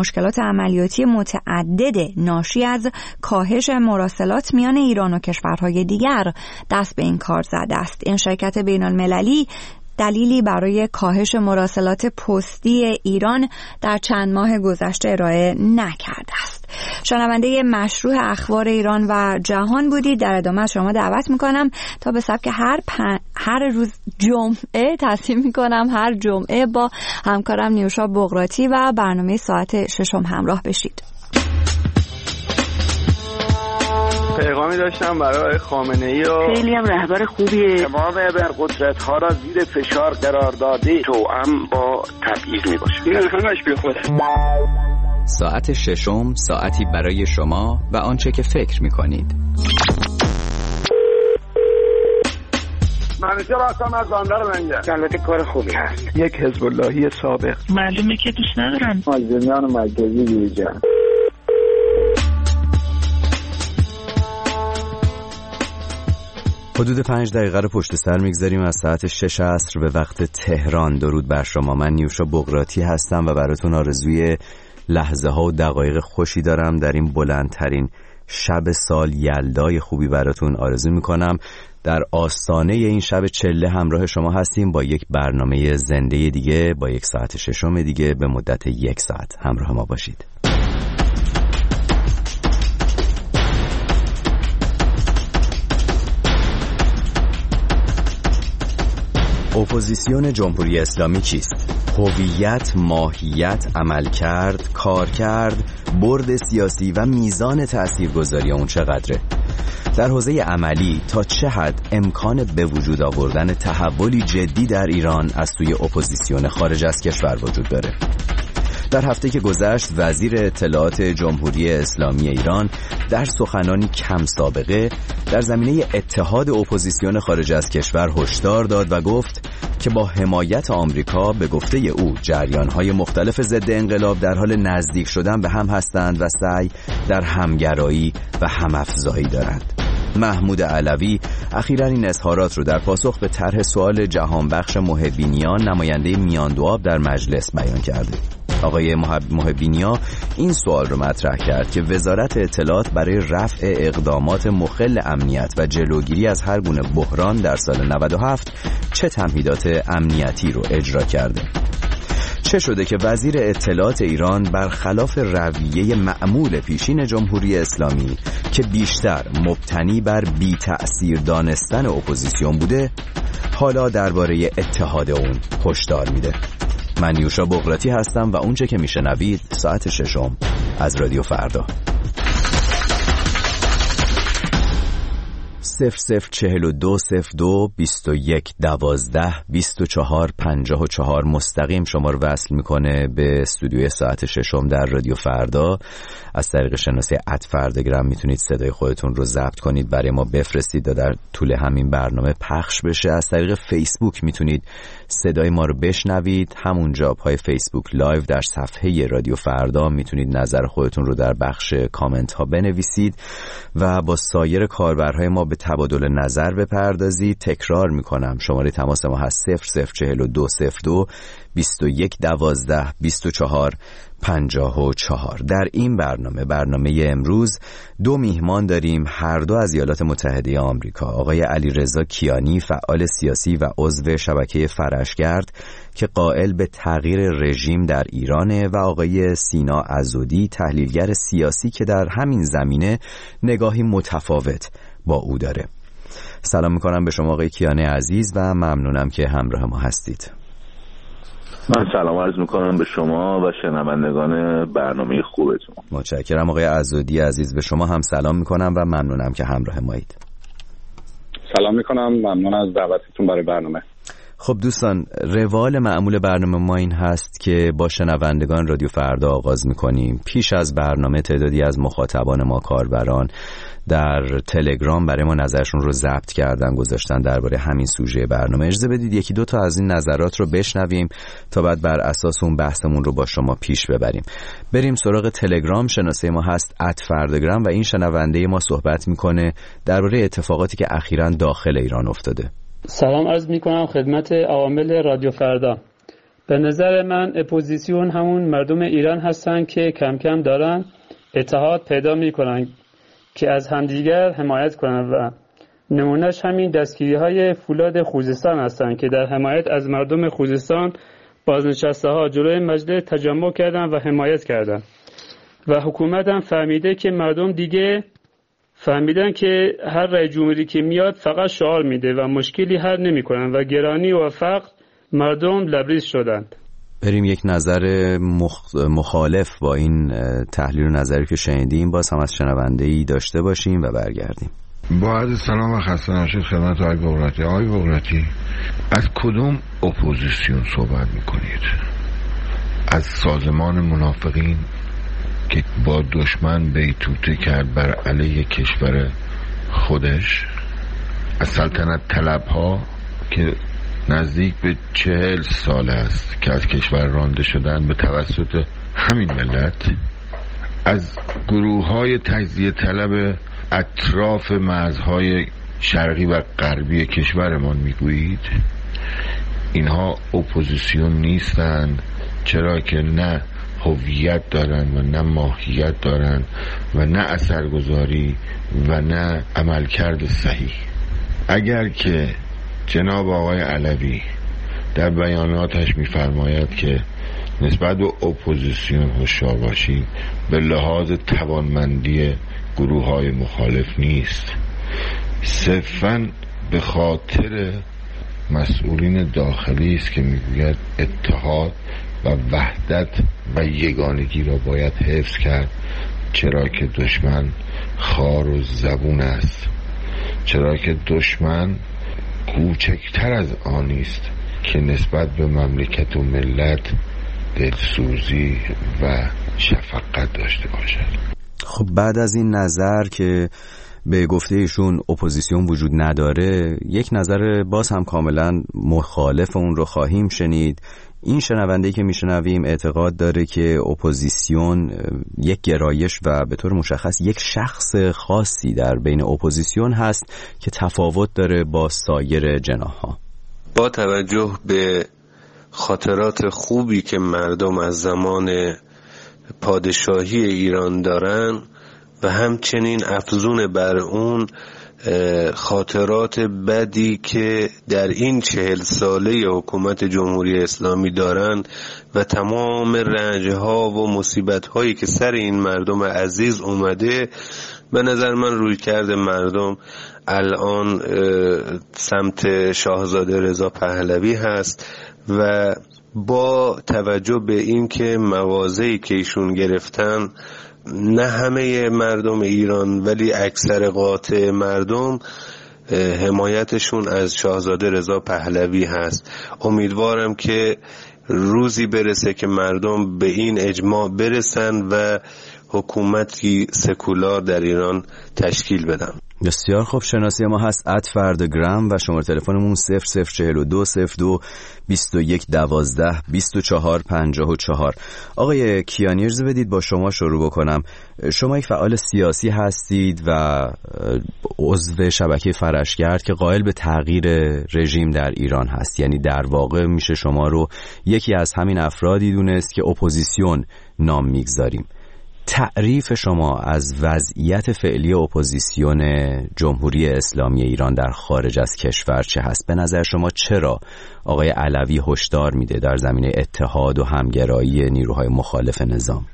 مشکلات عملیاتی متعدد ناشی از کاهش مراسلات میان ایران و کشورهای دیگر دست به این کار زده است. این شرکت بین‌المللی دلیلی برای کاهش مراسلات پستی ایران در چند ماه گذشته ارائه نکرده است. شنونده مشروع اخبار ایران و جهان بودید. در ادامه از شما دعوت میکنم تا به سبک هر روز جمعه تصمیم میکنم هر جمعه با همکارم نیوشا بغراتی و برنامه ساعت 6 همراه بشید. پیغامی داشتم برای خامنه‌ای و خیلی هم رهبر خوبیه. تمام ابرقدرت‌ها را زیر فشار قرار داده، توأم با تبعیض میباشه. این همش بیخوده. ساعت 6 ساعتی برای شما و آنچه که فکر میکنید. منیجر هستم از بندر منجر. البته کار خوبی هست. یک حزب اللهی سابق. معلومه که دوست ندارن. مازنیان مرکزی دیجا. حدود 5 دقیقه رو پشت سر میگذاریم از ساعت 6 عصر به وقت تهران. درود بر شما. من نیوشا بغراتی هستم و براتون آرزوی لحظه ها و دقایق خوشی دارم. در این بلندترین شب سال یلدای خوبی براتون آرزو میکنم. در آستانه این شب چله همراه شما هستیم با یک برنامه زنده دیگه، با یک ساعت ششم دیگه به مدت 1 ساعت همراه ما باشید. اپوزیسیون جمهوری اسلامی چیست؟ هویت، ماهیت، عملکرد، کارکرد، برد سیاسی و میزان تاثیرگذاری اون چقدره؟ در حوزه عملی تا چه حد امکان به وجود آوردن تحولی جدی در ایران از سوی اپوزیسیون خارج از کشور وجود داره؟ در هفته که گذشت وزیر اطلاعات جمهوری اسلامی ایران در سخنانی کم سابقه در زمینه اتحاد اپوزیسیون خارج از کشور هشدار داد و گفت که با حمایت آمریکا به گفته او جریان‌های مختلف ضد انقلاب در حال نزدیک شدن به هم هستند و سعی در همگرایی و همافزایی دارند. محمود علوی اخیراً این اظهارات رو در پاسخ به طرح سوال جهانبخش محبینیان نماینده میان دو آب در مجلس بیان کرده. آقای محبینیا این سوال رو مطرح کرد که وزارت اطلاعات برای رفع اقدامات مخل امنیت و جلوگیری از هر گونه بحران در سال 97 چه تمهیدات امنیتی رو اجرا کرده. چه شده که وزیر اطلاعات ایران برخلاف رویه معمول پیشین جمهوری اسلامی که بیشتر مبتنی بر بی تأثیر دانستن اپوزیسیون بوده، حالا درباره اتحاد اون هشدار میده. من نیوشا بغراتی هستم و اونچه که میشنوید ساعت 6 از رادیو فردا. 004202 21 12 24 54 مستقیم شما رو وصل میکنه به استودیوی ساعت 6 در رادیو فردا. از طریق شناسه @فرداگرام میتونید صدای خودتون رو ضبط کنید برای ما بفرستید و در طول همین برنامه پخش بشه. از طریق فیسبوک میتونید صدای ما رو بشنوید، همونجا پای فیسبوک لایو در صفحه رادیو فردا میتونید نظر خودتون رو در بخش کامنت ها بنویسید و با سایر کاربرهای ما به تبادل نظر بپردازید. تکرار میکنم شماره تماس ما هست 004202 21 12 24 54. در این برنامه امروز 2 میهمان داریم، هر دو از ایالات متحده آمریکا. آقای علیرضا کیانی فعال سیاسی و عضو شبکه فرشگرد که قائل به تغییر رژیم در ایرانه و آقای سینا عزودی تحلیلگر سیاسی که در همین زمینه نگاهی متفاوت با او داره. سلام میکنم به شما آقای کیانی عزیز و ممنونم که همراه ما هستید. من سلام عرض میکنم به شما و شنوندگان برنامه خوبتون. متشکرم. آقای عزودی عزیز به شما هم سلام میکنم و ممنونم که همراه مایید. سلام میکنم، ممنون از دعوتتون برای برنامه. خب دوستان، روال معمول برنامه ما این هست که با شنوندگان رادیو فردا آغاز میکنیم. پیش از برنامه تعدادی از مخاطبان ما کاربران در تلگرام برای ما نظرشون رو ضبط کردن، گذاشتن درباره همین سوژه برنامه. اجازه بدید یکی دو تا از این نظرات رو بشنویم تا بعد بر اساس اون بحثمون رو با شما پیش ببریم. بریم سراغ تلگرام. شناسه ما هست @فرداگرام و این شنونده ما صحبت میکنه درباره اتفاقاتی که اخیراً داخل ایران افتاده. سلام عرض میکنم خدمت عوامل رادیو فردا. به نظر من اپوزیسیون همون مردم ایران هستن که کم کم دارن اتحاد پیدا میکنن که از همدیگر حمایت کنن و نمونهش همین دستگیری‌های فولاد خوزستان هستن که در حمایت از مردم خوزستان بازنشسته‌ها جلوی مجلس تجمع کردن و حمایت کردن و حکومت هم فهمیده که مردم دیگه فهمیدن که هر رئیس جمهوری که میاد فقط شعار میده و مشکلی حل نمی‌کنن و گرانی و فقر مردم لبریز شدند. بریم یک نظر مخالف با این تحلیل و نظری که شنیدیم باز هم از شنونده‌ای داشته باشیم و برگردیم. با عرض سلام و خسته نباشید خدمت آقای بغراتی. آقای بغراتی، از کدوم اپوزیسیون صحبت میکنید؟ از سازمان منافقین که با دشمن بیتوته کرد بر علیه کشور خودش؟ از سلطنت طلب ها که نزدیک به 40 سال است که از کشور رانده شدن به توسط همین ملت؟ از گروه های تجزیه طلب اطراف مرزهای شرقی و غربی کشورمان میگویید؟ اینها اپوزیسیون نیستند، چرا که نه هویت دارند و نه ماهیت دارند و نه اثرگذاری و نه عملکرد صحیح. اگر که جناب آقای علوی در بیاناتش می‌فرماید که نسبت به اپوزیسیون هوشیار باشید به لحاظ توانمندی گروه‌های مخالف نیست، صرفاً به خاطر مسئولین داخلی است که میگوید اتحاد و وحدت و یگانگی را باید حفظ کرد، چرا که دشمن خار و زبون است، چرا که دشمن کوچکتر از آنی است که نسبت به مملکت و ملت دلسوزی و شفقت داشته باشد. خب بعد از این نظر که به گفته ایشون اپوزیسیون وجود نداره، یک نظر باز هم کاملا مخالف اون رو خواهیم شنید. این شنونده که میشنویم اعتقاد داره که اپوزیسیون یک گرایش و به طور مشخص یک شخص خاصی در بین اپوزیسیون هست که تفاوت داره با سایر جناح‌ها. با توجه به خاطرات خوبی که مردم از زمان پادشاهی ایران دارن و همچنین افزون بر اون خاطرات بدی که در این 40 ساله حکومت جمهوری اسلامی دارن و تمام رنج‌ها و مصیبت‌هایی که سر این مردم عزیز اومده، به نظر من روی کرده مردم الان سمت شاهزاده رضا پهلوی هست و با توجه به این که مواضعی که ایشون گرفتن، نه همه مردم ایران ولی اکثر قاطع مردم حمایتشون از شاهزاده رضا پهلوی هست. امیدوارم که روزی برسه که مردم به این اجماع برسن و حکومتی سکولار در ایران تشکیل بدن. بسیار خوب. شناسی ما هست @فردگرام و شماره تلفنمون 0042 02 21 12 24 54. آقای کیانی، اجازه بدید با شما شروع بکنم. شما یک فعال سیاسی هستید و عضو شبکه فرشگرد که قائل به تغییر رژیم در ایران هست، یعنی در واقع میشه شما رو یکی از همین افرادی دونست که اپوزیسیون نام میگذاریم. تعریف شما از وضعیت فعلی اپوزیسیون جمهوری اسلامی ایران در خارج از کشور چه هست؟ به نظر شما چرا آقای علوی هشدار میده در زمینه اتحاد و همگرایی نیروهای مخالف نظام؟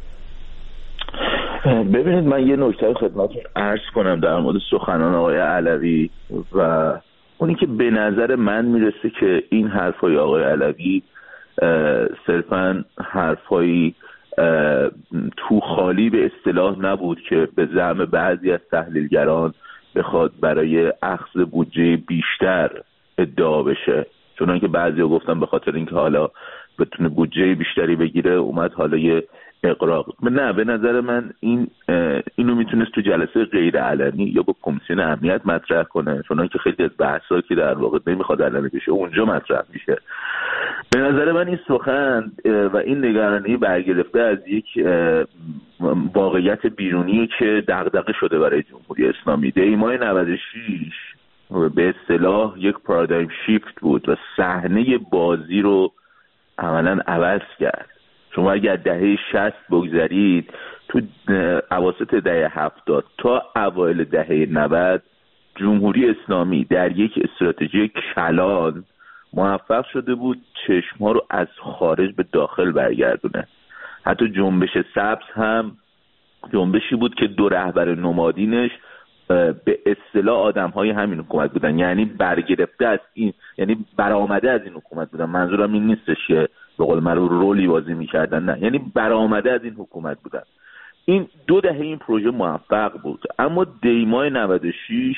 ببینید، من یه نکته خدمتتون عرض کنم در مورد سخنان آقای علوی و اونی که به نظر من میرسه که این حرفای آقای علوی صرفاً حرفایی تو خالی به اصطلاح نبود که به زعم بعضی از تحلیلگران بخواد برای اخذ بودجه بیشتر ادعا بشه، چون که بعضیا گفتن به خاطر اینکه حالا بتونه بودجه بیشتری بگیره اومد حالا یه اقراق. نه، به نظر من اینو میتونست تو جلسه غیر علنی یا با کمیسیون امنیت مطرح کنه، چون که خیلی از بحثا که در واقع نمیخواد علنی بشه اونجا مطرح میشه. به نظر من این سخن و این نگرانی برگرفته از یک واقعیت بیرونی که دغدغه شده برای جمهوری اسلامی. دیمای 96 به اصطلاح یک پارادایم شیفت بود و صحنه بازی رو عملاً عوض کرد. شما اگر دهه 60 بگذارید، تو اواسط دهه 70 تا اوایل دهه 90 جمهوری اسلامی در یک استراتژی کلان موفق شده بود چشم‌ها رو از خارج به داخل برگردونه. حتی جنبش سبز هم جنبشی بود که دو رهبر نمادینش به اصطلاح آدم‌های همین حکومت بودن، یعنی برگرفته از این، یعنی برآمده از این حکومت بودن. منظورم این نیستش که به قول معروف رولی بازی می‌کردن، نه، یعنی برآمده از این حکومت بودن. این 2 دهه این پروژه موفق بود، اما دیمای 96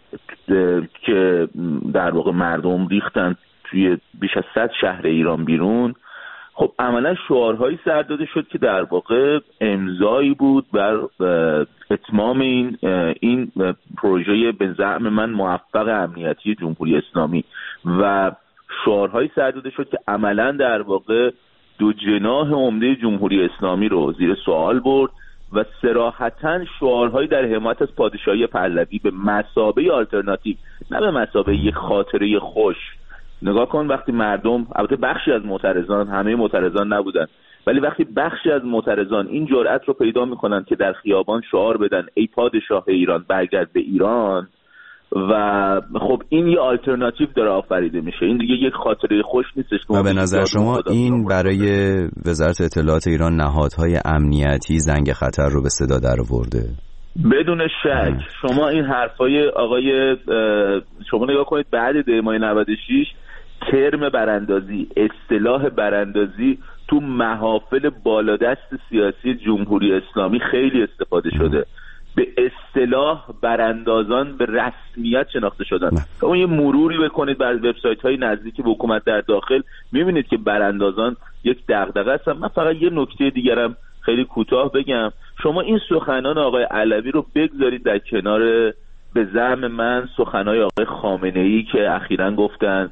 که در واقع مردم ریختن توی بیش از 100 شهر ایران بیرون، خب عملا شعارهایی سر داده شد که در واقع امضایی بود بر اتمام این پروژه به زعم من موفق امنیتی جمهوری اسلامی، و شعارهایی سر داده شد که عملا در واقع 2 جناح عمده جمهوری اسلامی رو زیر سوال برد و صراحتاً شعارهایی در حمایت از پادشاهی پهلوی به مثابه آلترناتیو، نه به مثابه یک خاطره خوش. نگاه کن وقتی مردم، البته بخشی از معترضان، همه معترضان نبودن، ولی وقتی بخشی از معترضان این جرأت رو پیدا میکنن که در خیابان شعار بدن ای پادشاه ایران برگرد به ایران، و خب این یه آلترناتیو داره آفریده میشه. این دیگه یک خاطره خوش نیستش. و به نظر شما این برای وزارت اطلاعات ایران نهادهای امنیتی زنگ خطر رو به صدا در آورده؟ بدون شک. شما این حرفای آقای شما نگاه کنید، بعد دیمای 96 ترم براندازی، اصطلاح براندازی تو محافل بالادست سیاسی جمهوری اسلامی خیلی استفاده شده. به اصطلاح براندازان به رسمیت شناخته شدن. اون یه مروری بکنید بر وبسایت‌های نزدیک به حکومت در داخل، می‌بینید که براندازان یک دغدغه هستن. من فقط یه نکته دیگرم خیلی کوتاه بگم. شما این سخنان آقای علوی رو بگذارید در کنار به زعم من سخنای آقای خامنه‌ای که اخیراً گفتن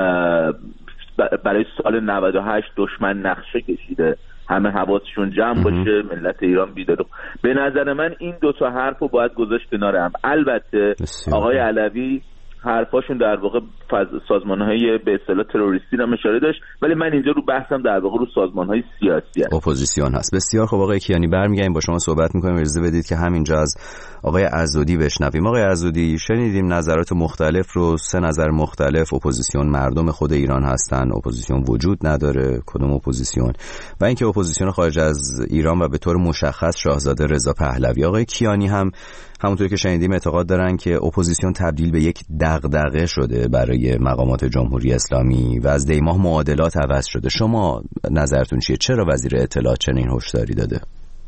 برای سال 98 دشمن نقشه کشیده، همه حواسشون جمع باشه، ملت ایران بیدار. به نظر من این 2 تا حرف رو باید گذاشت کنار هم. البته آقای علوی حرفاشون در واقع سازمان‌های به اصطلاح تروریستی هم اشاره داشت، ولی من اینجا رو بحثم در واقع رو سازمان‌های سیاسی هست، اپوزیسیون هست. بسیار خب آقای کیانی، برمیگردیم با شما صحبت می‌کنیم. اجازه بدید که همینجا از آقای عزودی بشنویم. آقای عزودی، شنیدیم نظرات مختلف رو، 3 نظر مختلف. اپوزیسیون مردم خود ایران هستن، اپوزیسیون وجود نداره، کدوم اپوزیسیون، و اینکه اپوزیسیون خارج از ایران و به طور مشخص شاهزاده رضا پهلوی. آقای کیانی هم همونطور که شنیدیم اعتقاد دارن که اپوزیسیون تبدیل به یک دغدغه شده برای مقامات جمهوری اسلامی و از دیماه معادلات عوض شده. شما نظرتون چیه؟ چرا وزیر اطلاعات چنین هشداری داده؟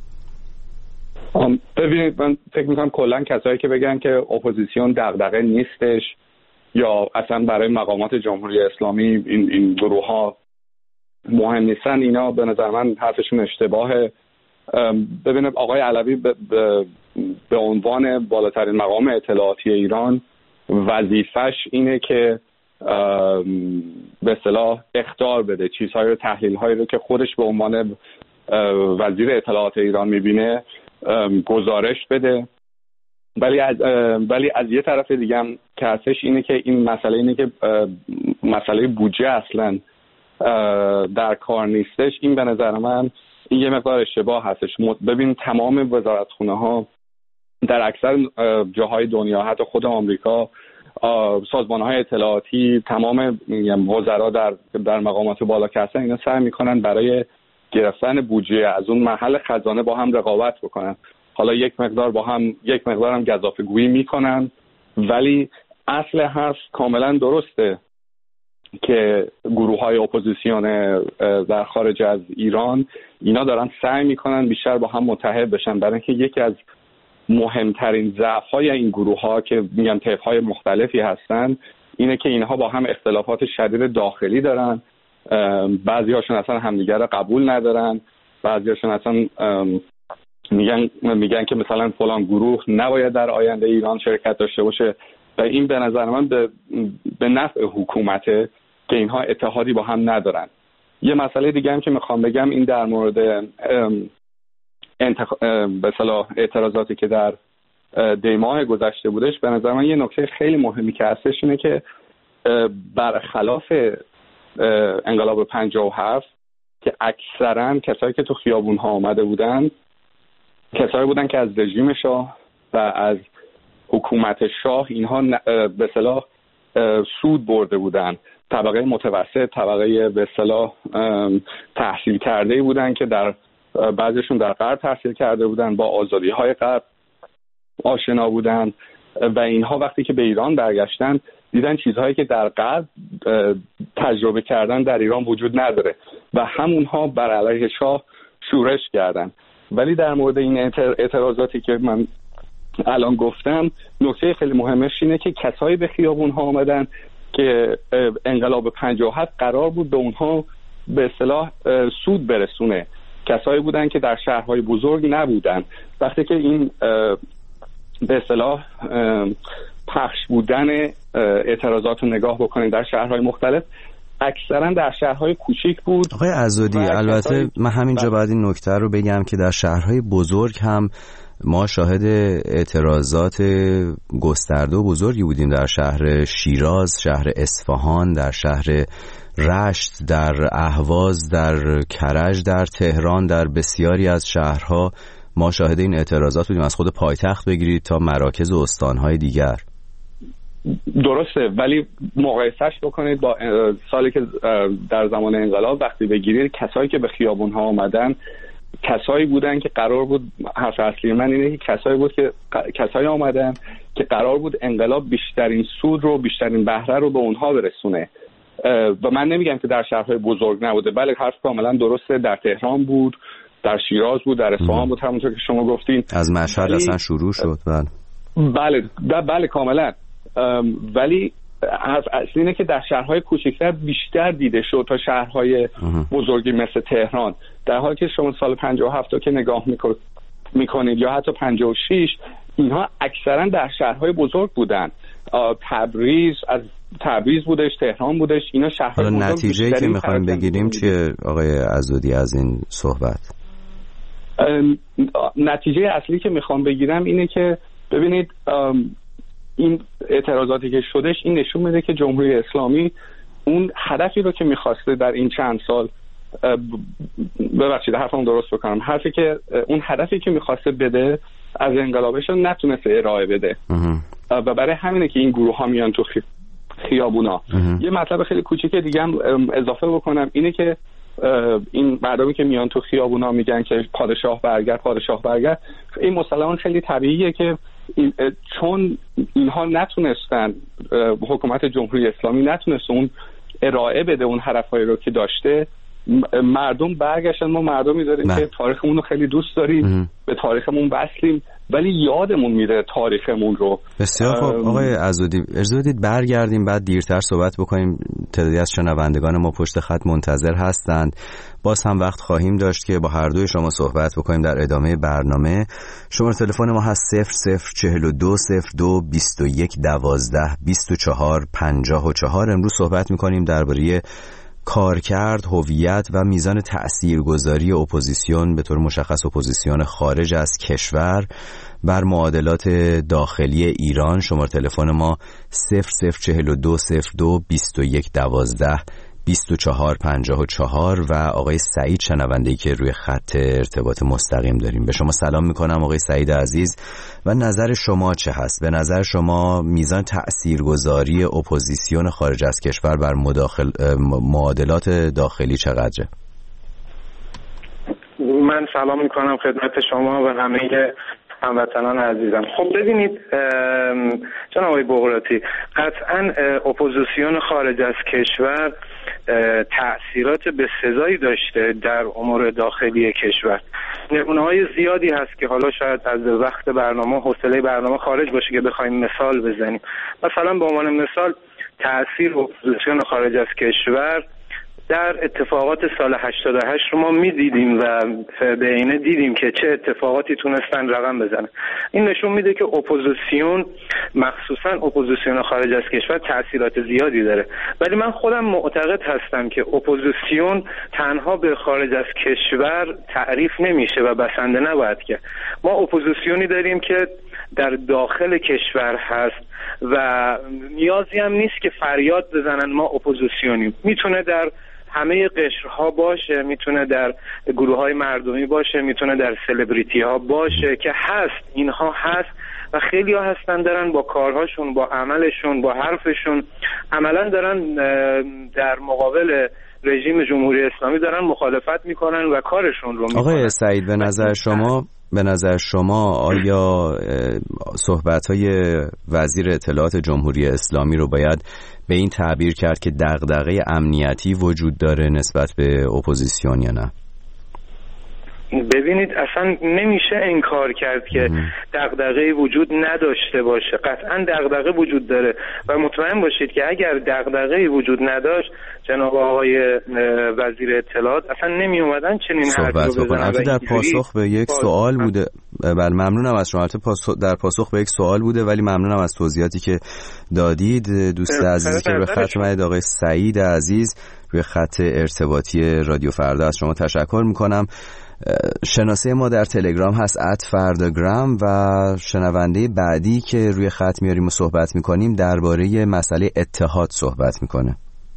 ببینید، من فکر میکنم کلا کسایی که بگن که اپوزیسیون دغدغه نیستش یا اصلا برای مقامات جمهوری اسلامی این گروه ها مهم نیستن، اینا به نظر من حرفشون اشتباهه. ببینید آقای علوی به عنوان بالاترین مقام اطلاعاتی ایران وظیفش اینه که به اصطلاح اخطار بده، چیزهایی رو، تحلیل‌هایی رو که خودش به عنوان وزیر اطلاعات ایران می‌بینه گزارش بده. ولی از یه طرف دیگه هم که هستش اینه که مسئله بودجه اصلا در کار نیستش. این به نظر من این یه مقدار اشتباه هستش. ببین تمام وزارتخونه‌ها در اکثر جاهای دنیا، حتی خود آمریکا، سازمان‌های اطلاعاتی، تمام وزرا در مقامات بالا که هستن، اینا سعی می‌کنن برای گرفتن بودجه از اون محل خزانه با هم رقابت بکنن. حالا یک مقدار هم گزافه‌گویی می‌کنن، ولی اصل حرف کاملا درسته که گروه‌های اپوزیسیون در خارج از ایران اینا دارن سعی میکنن بیشتر با هم متحد بشن، برای اینکه یکی از مهمترین ضعف‌های این گروه‌ها که میگن طیف‌های مختلفی هستن اینه که اینها با هم اختلافات شدید داخلی دارن. بعضی‌هاشون اصلا همدیگر رو قبول ندارن، بعضی‌هاشون اصلا میگن که مثلا فلان گروه نباید در آینده ایران شرکت داشته باشه، و این به نظر من به نفع حکومته که اینها اتحادی با هم ندارن. یه مسئله دیگه هم که میخوام بگم این در مورد به اصطلاح اعتراضاتی که در دیماه گذشته بودش، به نظر من یه نکته خیلی مهمی که هستش اینه که برخلاف انقلاب 57 که اکثرا کسایی که تو خیابون‌ها آمده بودن کسایی بودن که از رژیم شاه و از حکومت شاه اینها به اصطلاح سود برده بودن. طبقه متوسط، طبقه به اصطلاح تحصیل کرده بودن که در بعضیشون در غرب تحصیل کرده بودن، با آزادی‌های غرب آشنا بودن و اینها وقتی که به ایران برگشتن دیدن چیزهایی که در غرب تجربه کردن در ایران وجود نداره و همونها بر علیه شاه شورش کردن. ولی در مورد این اعتراضاتی که من الان گفتم، نکته خیلی مهمش اینه که کسایی به خیابون ها آمدن که انقلاب 57 قرار بود به اونها به اصطلاح سود برسونه، کسایی بودن که در شهرهای بزرگ نبودن. وقتی که این به اصطلاح پخش بودن اعتراضات رو نگاه بکنید در شهرهای مختلف، اکثرا در شهرهای کوچیک بود. آقای عزادی، البته من همینجا باید این نکته رو بگم که در شهرهای بزرگ هم ما شاهد اعتراضات گسترده و بزرگی بودیم. در شهر شیراز، شهر اصفهان، در شهر رشت، در اهواز، در کرج، در تهران، در بسیاری از شهرها ما شاهد این اعتراضات بودیم، از خود پایتخت بگیرید تا مراکز و استانهای دیگر. درسته، ولی مقایسهش بکنید با سالی که در زمان انقلاب وقتی بگیرید، کسایی که به خیابون ها آمدن کسایی بودن که قرار بود، حرف اصلی من اینه که کسایی آمدن که قرار بود انقلاب بیشترین سود رو، بیشترین بهره رو به اونها برسونه. و من نمیگم که در شهرهای بزرگ نبوده، بله حرف کاملا درسته، در تهران بود، در شیراز بود، در اصفهان بود، همونطور که شما گفتین. از مشهد اصلا شروع شد. بله کاملا. ولی اصلی اینه که در شهرهای کوچکتر بیشتر دیده شد تا شهرهای بزرگی مثل تهران، در حالی که شما سال 57 رو که نگاه میکنید یا حتی 56، اینها اکثرا در شهرهای بزرگ بودن. تبریز بودش، تهران بودش، اینا شهرهای بزرگ. نتیجه‌ای که میخوایم بگیریم چیه آقای عزادی از این صحبت؟ نتیجه اصلی که میخوام بگیرم اینه که ببینید این اعتراضاتی که شدش این نشون میده که جمهوری اسلامی اون هدفی رو که میخواسته در این چند سال، ببخشید حرفم درست بکنم، اون هدفی که میخواسته بده از انقلابش رو نتونسته ارائه بده و برای همینه که این گروه ها میان تو خیابونا. یه مطلب خیلی کوچیک دیگه هم اضافه بکنم، اینه که این مردمی که میان تو خیابونا میگن که پادشاه برگرد، این مسلماً خیلی طبیعیه که چون اینها نتونستن، حکومت جمهوری اسلامی نتونست اون ارائه بده اون هدفهایی رو که داشته، مردم برگشتن. ما مردمی داریم که تاریخمون رو خیلی دوست داریم، به تاریخمون وصلیم، ولی یادمون میره تاریخمون رو. بسیار خوب آقای عزادی، اجازه بدید برگردیم بعد دیرتر صحبت بکنیم. تعدادی از شنوندگان ما پشت خط منتظر هستند، باز هم وقت خواهیم داشت که با هر دوی شما صحبت بکنیم در ادامه برنامه. شماره تلفن ما هست 0042 02 21 12 24 54. امروز صحبت میکنیم درباره کارکرد، هویت و میزان تأثیرگذاری اپوزیسیون، به طور مشخص اپوزیسیون خارج از کشور، بر معادلات داخلی ایران. شماره تلفن ما 0042 02 21 12 24 54 و آقای سعید شنونده‌ای که روی خط ارتباط مستقیم داریم. به شما سلام میکنم آقای سعید عزیز و نظر شما چه هست؟ به نظر شما میزان تأثیرگذاری اپوزیسیون خارج از کشور بر معادلات داخلی چقدره؟ من سلام میکنم خدمت شما و همه هموطنان عزیزم. خب ببینید جناب آقای بغراتی، قطعا اپوزیسیون خارج از کشور تأثیرات بسزایی داشته در امور داخلی کشور. نمونه‌های زیادی هست که حالا شاید از وقت برنامه، حوصله برنامه خارج باشه که بخوایم مثال بزنیم. مثلا به عنوان مثال تأثیر اپوزیسیون خارج از کشور در اتفاقات سال 88 رو ما می‌دیدیم و به عینه دیدیم که چه اتفاقاتی تونستن رقم بزنن. این نشون میده که اپوزیسیون، مخصوصا اپوزیسیون خارج از کشور، تأثیرات زیادی داره. ولی من خودم معتقد هستم که اپوزیسیون تنها به خارج از کشور تعریف نمیشه و بسنده نباید که ما اپوزیسیونی داریم که در داخل کشور هست و نیازی هم نیست که فریاد بزنن ما اپوزیسیونیم. میتونه در همه قشرها باشه، میتونه در گروه‌های مردمی باشه، میتونه در سلبریتی ها باشه که هست، اینها هست و خیلی ها هستن دارن با کارهاشون، با عملشون، با حرفشون عملا دارن در مقابل رژیم جمهوری اسلامی دارن مخالفت میکنن و کارشون رو میکنن. آقای سعید به نظر شما آیا صحبت‌های وزیر اطلاعات جمهوری اسلامی رو باید به این تعبیر کرد که دغدغه امنیتی وجود داره نسبت به اپوزیسیون یا نه؟ ببینید اصلا نمیشه انکار کرد که دغدغه‌ای وجود نداشته باشه. قطعا دغدغه وجود داره و مطمئن باشید که اگر دغدغه‌ای وجود نداشت جناب آقای وزیر اطلاعات اصلا نمی اومدن چنین حرفی رو بزنن. البته در پاسخ به یک سوال بوده. بله ممنونم از شما. البته در پاسخ به یک سوال بوده ولی ممنونم از توضیحاتی که دادید. دوست عزیزی که روی خط اومدید آقای سعید عزیز روی خط ارتباطی رادیو فردا، از شما تشکر میکنم. شناسه ما در تلگرام هست @فرداگرام و شنونده بعدی که روی خط میاریم و صحبت میکنیم درباره مسئله اتحاد صحبت میکنه.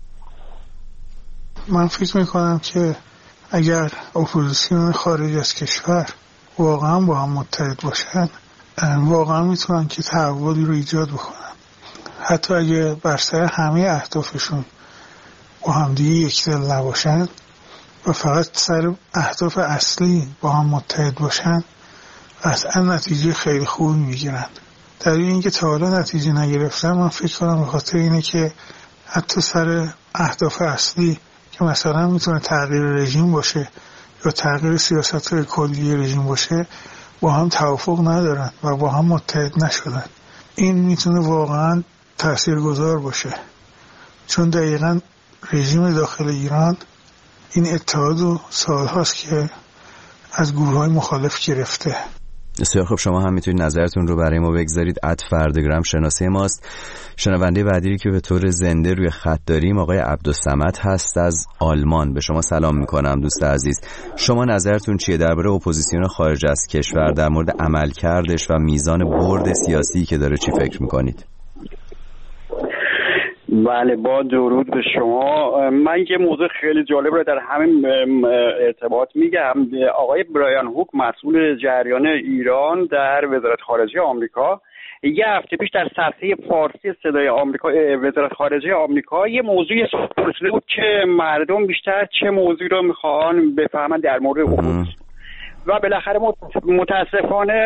من فکر میکنم که اگر اپوزیسیون خارج از کشور واقعا با هم متحد باشن واقعا میتونن که تحولی رو ایجاد بکنن، حتی اگه بر سر همه اهدافشون با هم دیگه یکدل نباشن و فقط سر اهداف اصلی با هم متحد باشن قطعا نتیجه خیلی خوبی میگیرن. در این که تا حالا نتیجه نگرفتن من فکر کنم به خاطر اینه که حتی سر اهداف اصلی که مثلا میتونه تغییر رژیم باشه یا تغییر سیاست‌های کلی رژیم باشه با هم توافق ندارن و با هم متحد نشدن. این میتونه واقعا تاثیرگذار باشه، چون دقیقاً رژیم داخل ایران این اتحادو سالهاست که از گروه‌های مخالف گرفته. بسیار خب، شما هم میتونید نظرتون رو برای ما بگذارید. @فرداگرام شناسه ماست. شنونده بعدی که به طور زنده روی خط داریم آقای عبدالصمد هست از آلمان. به شما سلام میکنم دوست عزیز. شما نظرتون چیه درباره اپوزیسیون خارج از کشور، در مورد عملکردش و میزان برد سیاسی که داره، چی فکر میکنید؟ بله، با درود به شما. من یه موضوع خیلی جالب رو در همین ارتباط میگم. آقای برایان هوک مسئول جریان ایران در وزارت خارجه آمریکا یه هفته پیش در صفحه فارسی صدای آمریکا وزارت خارجه آمریکا یه موضوعی پرسیده بود که مردم بیشتر چه موضوعی رو میخوان بفهمن در مورد اپوزیسیون و بالاخره متاسفانه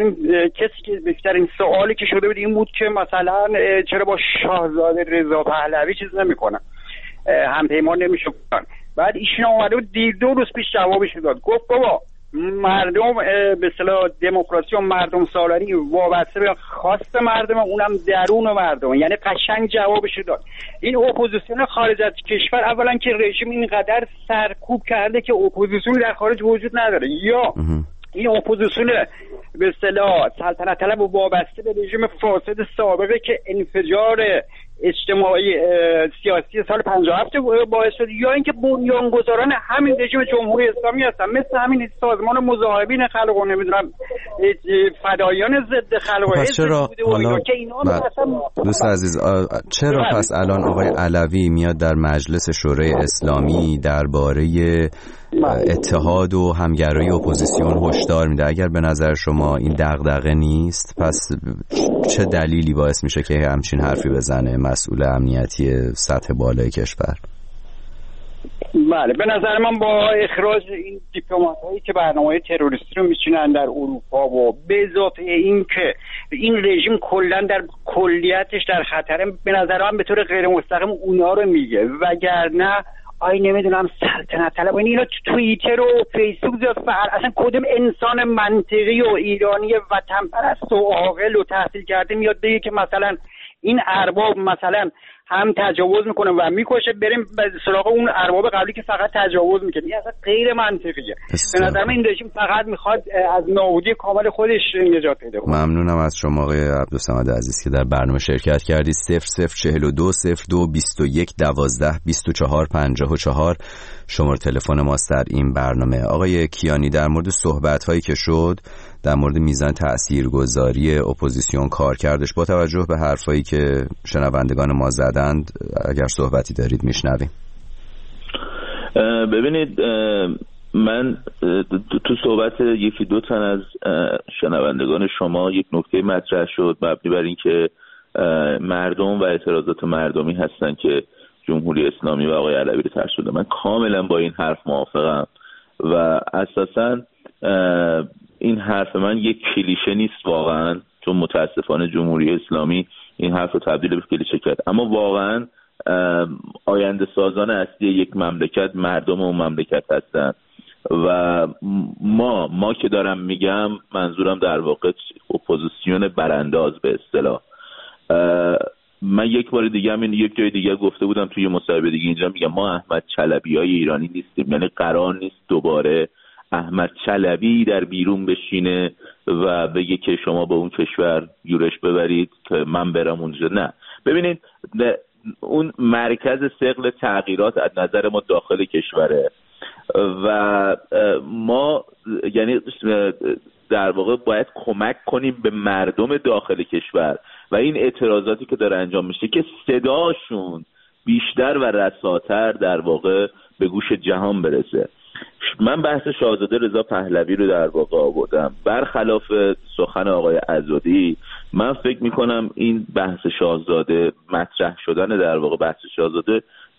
بیشترین سوالی که شده بود این بود که مثلا چرا با شاهزاده رضا پهلوی چیز نمیکنن، همپیمان نمیشه کنن. بعد ایشون اومده بود 2 روز پیش جوابش داد، گفت بابا مردم به اصطلاح دموکراسی و مردم سالاری وابسته به خواست مردم، اونم درون مردم، یعنی قشنگ جوابش داد. این اپوزیسیون خارج از کشور اولا که رژیم اینقدر سرکوب کرده که اپوزیسیون در خارج وجود نداره، یا این اپوزیسیون به اصطلاح سلطنت طلب و وابسته به رژیم فاسد سابقه که انفجار اجتماعی سیاسی سال 57 باعث شد، یا اینکه بنیانگذاران همین رژیم جمهوری اسلامی هستن، مثل همین سازمان مظاهرین خلق و نمیدونم فدایان ضد خلق و چرا حالا دوست عزیز چرا پس الان آقای علوی میاد در مجلس شورای اسلامی درباره اتحاد و همگرایی اپوزیسیون هشدار میده؟ اگر به نظر شما این دغدغه نیست، پس چه دلیلی باعث میشه که همچین حرفی بزنه مسئول امنیتی سطح بالای کشور؟ بله، به نظر من با اخراج این دیپلمات‌هایی که برنامه‌های تروریستی رو میچینن در اروپا و به اضافه این که این رژیم کلا در کلیتش در خطره، به نظر من به طور غیر مستقیم اونا رو میگه، وگرنه نمیدونم سلطنت طلب اینا توییتر و فیسبوک زیاد فعال، اصلا کدوم انسان منطقی و ایرانی وطن پرست و عاقل و تحصیل کرده میاد بگه که مثلا این ارباب مثلا هم تجاوز میکنه و میکشه، بریم سراغ اون ارباب قبلی که فقط تجاوز میکنه؟ این اصلا غیر منطقیه. به نظر من این رژیم فقط میخواد از نابودی کامل خودش نجات پیدا کنه. ممنونم از شما آقای عبدالصمد عزیز که در برنامه شرکت کردید. 0042 02 21 12 24 54 شماره تلفن ماست در این برنامه. آقای کیانی، در مورد صحبت هایی که شد در مورد میزان تاثیرگذاری اپوزیسیون کارکردش با توجه به حرفایی که شنوندگان ما زدند اگر صحبتی دارید میشنویم. ببینید من تو صحبت یکی دو تن از شنوندگان شما یک نکته مطرح شد مبنی بر این که مردم و اعتراضات مردمی هستن که جمهوری اسلامی و آقای علوی رو ترسونده. من کاملا با این حرف موافقم و اساسا این حرف من یک کلیشه نیست واقعا، چون متاسفانه جمهوری اسلامی این حرف رو تبدیل به کلیشه کرد. اما واقعا آینده سازان اصلی یک مملکت مردم اون مملکت هستن و ما که دارم میگم منظورم در واقع اپوزیسیون برانداز به اصطلاح. من یک بار دیگه یک جای دیگه گفته بودم توی مصاحبه دیگه، اینجا میگم ما احمد چلبی‌های ایرانی نیستیم، یعنی قرار نیست دوباره احمد چلبی در بیرون بشینه و بگه که شما به اون کشور یورش ببرید که من برم اونجا. نه، ببینید اون مرکز ثقل تغییرات از نظر ما داخل کشوره و ما یعنی در واقع باید کمک کنیم به مردم داخل کشور و این اعتراضاتی که داره انجام میشه که صداشون بیشتر و رساتر در واقع به گوش جهان برسه. من بحث شاهزاده رضا پهلوی رو در واقع آوردم. برخلاف سخن آقای عزادی، من فکر میکنم این بحث شاهزاده، مطرح شدن در واقع بحث شاهزاده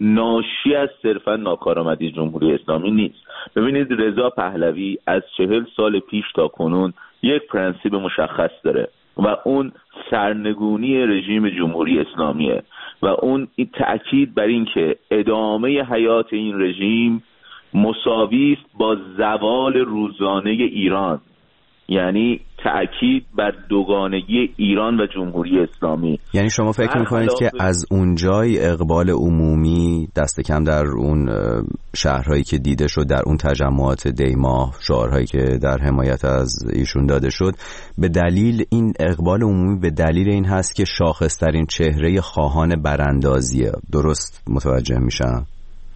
ناشی از صرفا ناکارآمدی جمهوری اسلامی نیست. ببینید رضا پهلوی از 40 سال پیش تا کنون یک پرنسیپ مشخص داره و اون سرنگونی رژیم جمهوری اسلامیه و اون تأکید بر این که ادامه حیات این رژیم مساوی است با زوال روزانه ایران، یعنی تأکید بر دوگانگی ایران و جمهوری اسلامی. یعنی شما فکر میکنید که از اونجای اقبال عمومی دست کم در اون شهرهایی که دیده شد، در اون تجمعات دیماه، شعارهایی که در حمایت از ایشون داده شد، به دلیل این اقبال عمومی به دلیل این هست که شاخصترین چهره خواهان براندازیه؟ درست متوجه میشم؟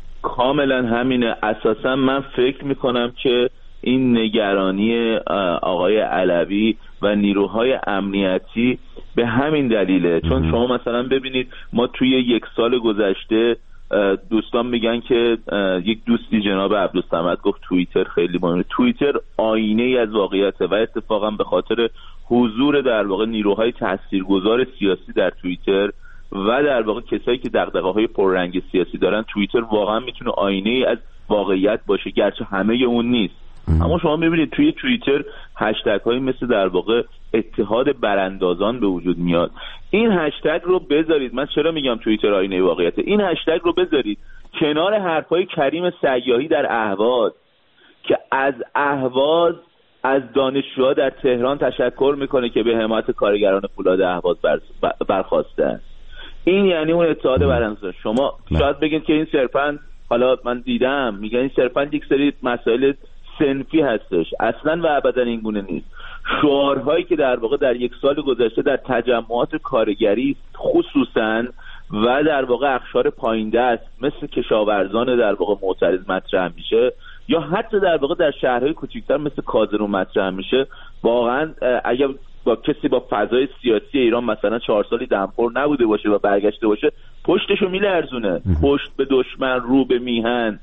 کاملا همینه. اساسا من فکر میکنم که این نگرانی آقای علوی و نیروهای امنیتی به همین دلیله. چون شما مثلا ببینید ما توی یک سال گذشته دوستان میگن که یک دوستی جناب عبدالصمد گفت توییتر خیلی مهمه. توییتر آینه ای از واقعیته و اتفاقا به خاطر حضور در واقع نیروهای تاثیرگذار سیاسی در توییتر و در واقع کسایی که دغدغه‌های پررنگ سیاسی دارن، توییتر واقعا میتونه آینه ای از واقعیت باشه، گرچه همه اون نیست. اما شما میبینید توی توییتر هشتگ هایی مثل در واقع اتحاد براندازان به وجود میاد. این هشتگ رو بذارید، من چرا میگم توییتر آینه واقعیته، این هشتگ رو بذارید کنار حرفای کریم سیاحی در اهواز که از اهواز از دانشجوها در تهران تشکر میکنه که به حمایت کارگران فولاد اهواز برخواسته است. این یعنی اون اتحاد براندازان. شما شاید بگید که این صرفاً، حالا من دیدم میگن این صرفاً یک سری مسائل صنفی هستش، اصلا و ابدا این گونه نیست. شعارهایی که در واقع در یک سال گذشته در تجمعات کارگری خصوصا و در واقع اقشار پایین دست مثل کشاورزان در واقع معترض مطرح میشه یا حتی در واقع در شهرهای کوچکتر مثل کازرون مطرح میشه، واقعا اگر با کسی با فضای سیاسی ایران مثلا 4 سالی دمپر نبوده باشه و برگشته باشه، پشتشو میلرزونه. پشت به دشمن، رو به میهن،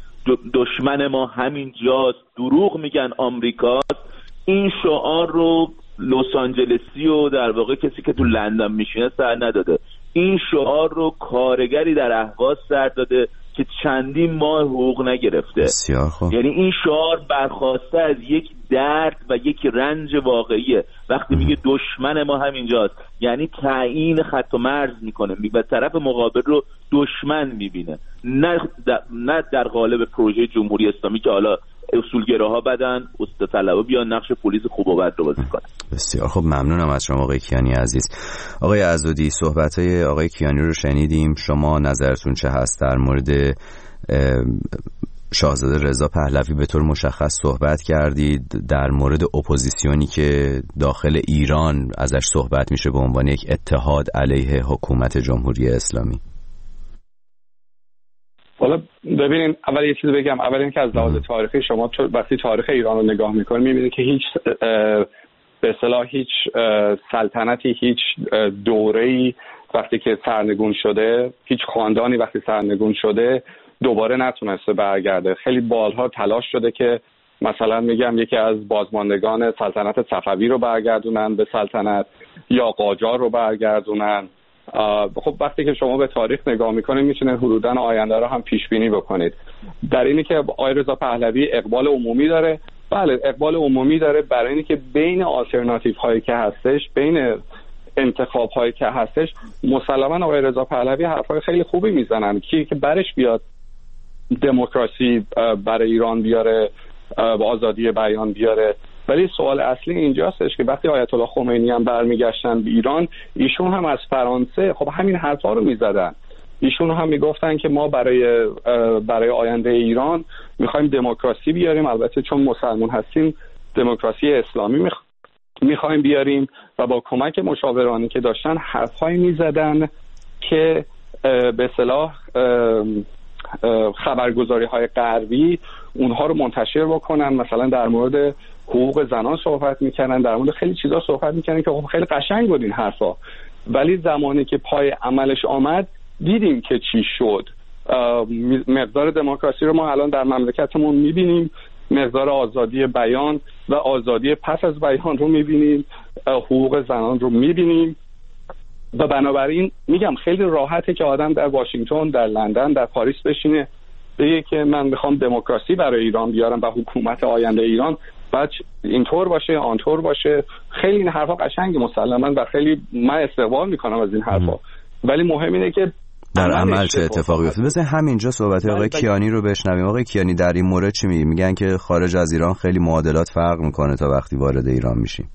دشمن ما همین جاست، دروغ میگن آمریکاست. این شعار رو لس آنجلسی و در واقع کسی که تو لندن میشینه سر نداده. این شعار رو کارگری در اهواز سر داده که چندین ماه حقوق نگرفته. بسیار خوب. یعنی این شعار برخواسته از یک درد و یک رنج واقعیه. وقتی میگه دشمن ما همینجاست، یعنی تعیین خط و مرز میکنه و طرف مقابل رو دشمن میبینه، نه در قالب پروژه جمهوری اسلامی که حالا اصولگراها بدن استطلاع بیان نقش پلیس خوب و بد رو بازی کنن. بسیار خوب، ممنونم از شما آقای کیانی عزیز. آقای عزادی، صحبت‌های آقای کیانی رو شنیدیم. شما نظرتون چه هست در مورد شاهزاده رضا پهلوی؟ به طور مشخص صحبت کردید در مورد اپوزیسیونی که داخل ایران ازش صحبت میشه به عنوان یک اتحاد علیه حکومت جمهوری اسلامی. حالا ببینید اول یه چیز بگم. اول اینکه از لحاظ تاریخی شما وقتی تاریخ ایران رو نگاه میکنید میبینید که هیچ به اصطلاح هیچ سلطنتی، هیچ دوره‌ای وقتی که سرنگون شده، هیچ خاندانی وقتی سرنگون شده دوباره نتونسته برگرده. خیلی بارها تلاش شده که مثلا میگم یکی از بازماندگان سلطنت صفوی رو برگردونن به سلطنت یا قاجار رو برگردونن. خب وقتی که شما به تاریخ نگاه میکنید میتونید حدوداً آینده رو هم پیش بینی بکنید. در اینی که آقای رضا پهلوی اقبال عمومی داره، بله اقبال عمومی داره برای اینی که بین آلترناتیو هایی که هستش، بین انتخاب هایی که هستش، مسلماً آقای رضا پهلوی حرفای خیلی خوبی میزنن که برش بیاد دموکراسی برای ایران بیاره و آزادی بیان بیاره. ولی سوال اصلی اینجاستش که وقتی آیت الله خمینی هم برمیگشتن به ایران، ایشون هم از فرانسه خب همین حرفا رو میزدن. ایشون هم میگفتن که ما برای آینده ایران میخوایم دموکراسی بیاریم، البته چون مسلمان هستیم دموکراسی اسلامی میخوایم بیاریم، و با کمک مشاورانی که داشتن حرفایی میزدن که به اصطلاح خبرگزاری های غربی اونها رو منتشر بکنن. مثلا در مورد حقوق زنان صحبت میکنن، در مورد خیلی چیزا صحبت میکنن که خب خیلی قشنگ بود این حرفا، ولی زمانی که پای عملش آمد دیدیم که چی شد. مقدار دموکراسی رو ما الان در مملکتمون میبینیم، مقدار آزادی بیان و آزادی پس از بیان رو میبینیم، حقوق زنان رو میبینیم، و بنابراین میگم خیلی راحته که آدم در واشنگتن، در لندن، در پاریس بشینه بگه که من میخوام دموکراسی برای ایران بیارم و حکومت آینده ایران بعد اینطور باشه آنطور باشه. خیلی این حرفا قشنگه مسلماً و خیلی من استقبال میکنم از این حرفا، ولی مهم اینه که در عمل چه اتفاقی افتاد. مثلا همینجا صحبت آقای کیانی رو بشنویم. آقای کیانی در این مورد چی میگن که خارج از ایران خیلی معادلات فرق میکنه تا وقتی وارد ایران میشیم؟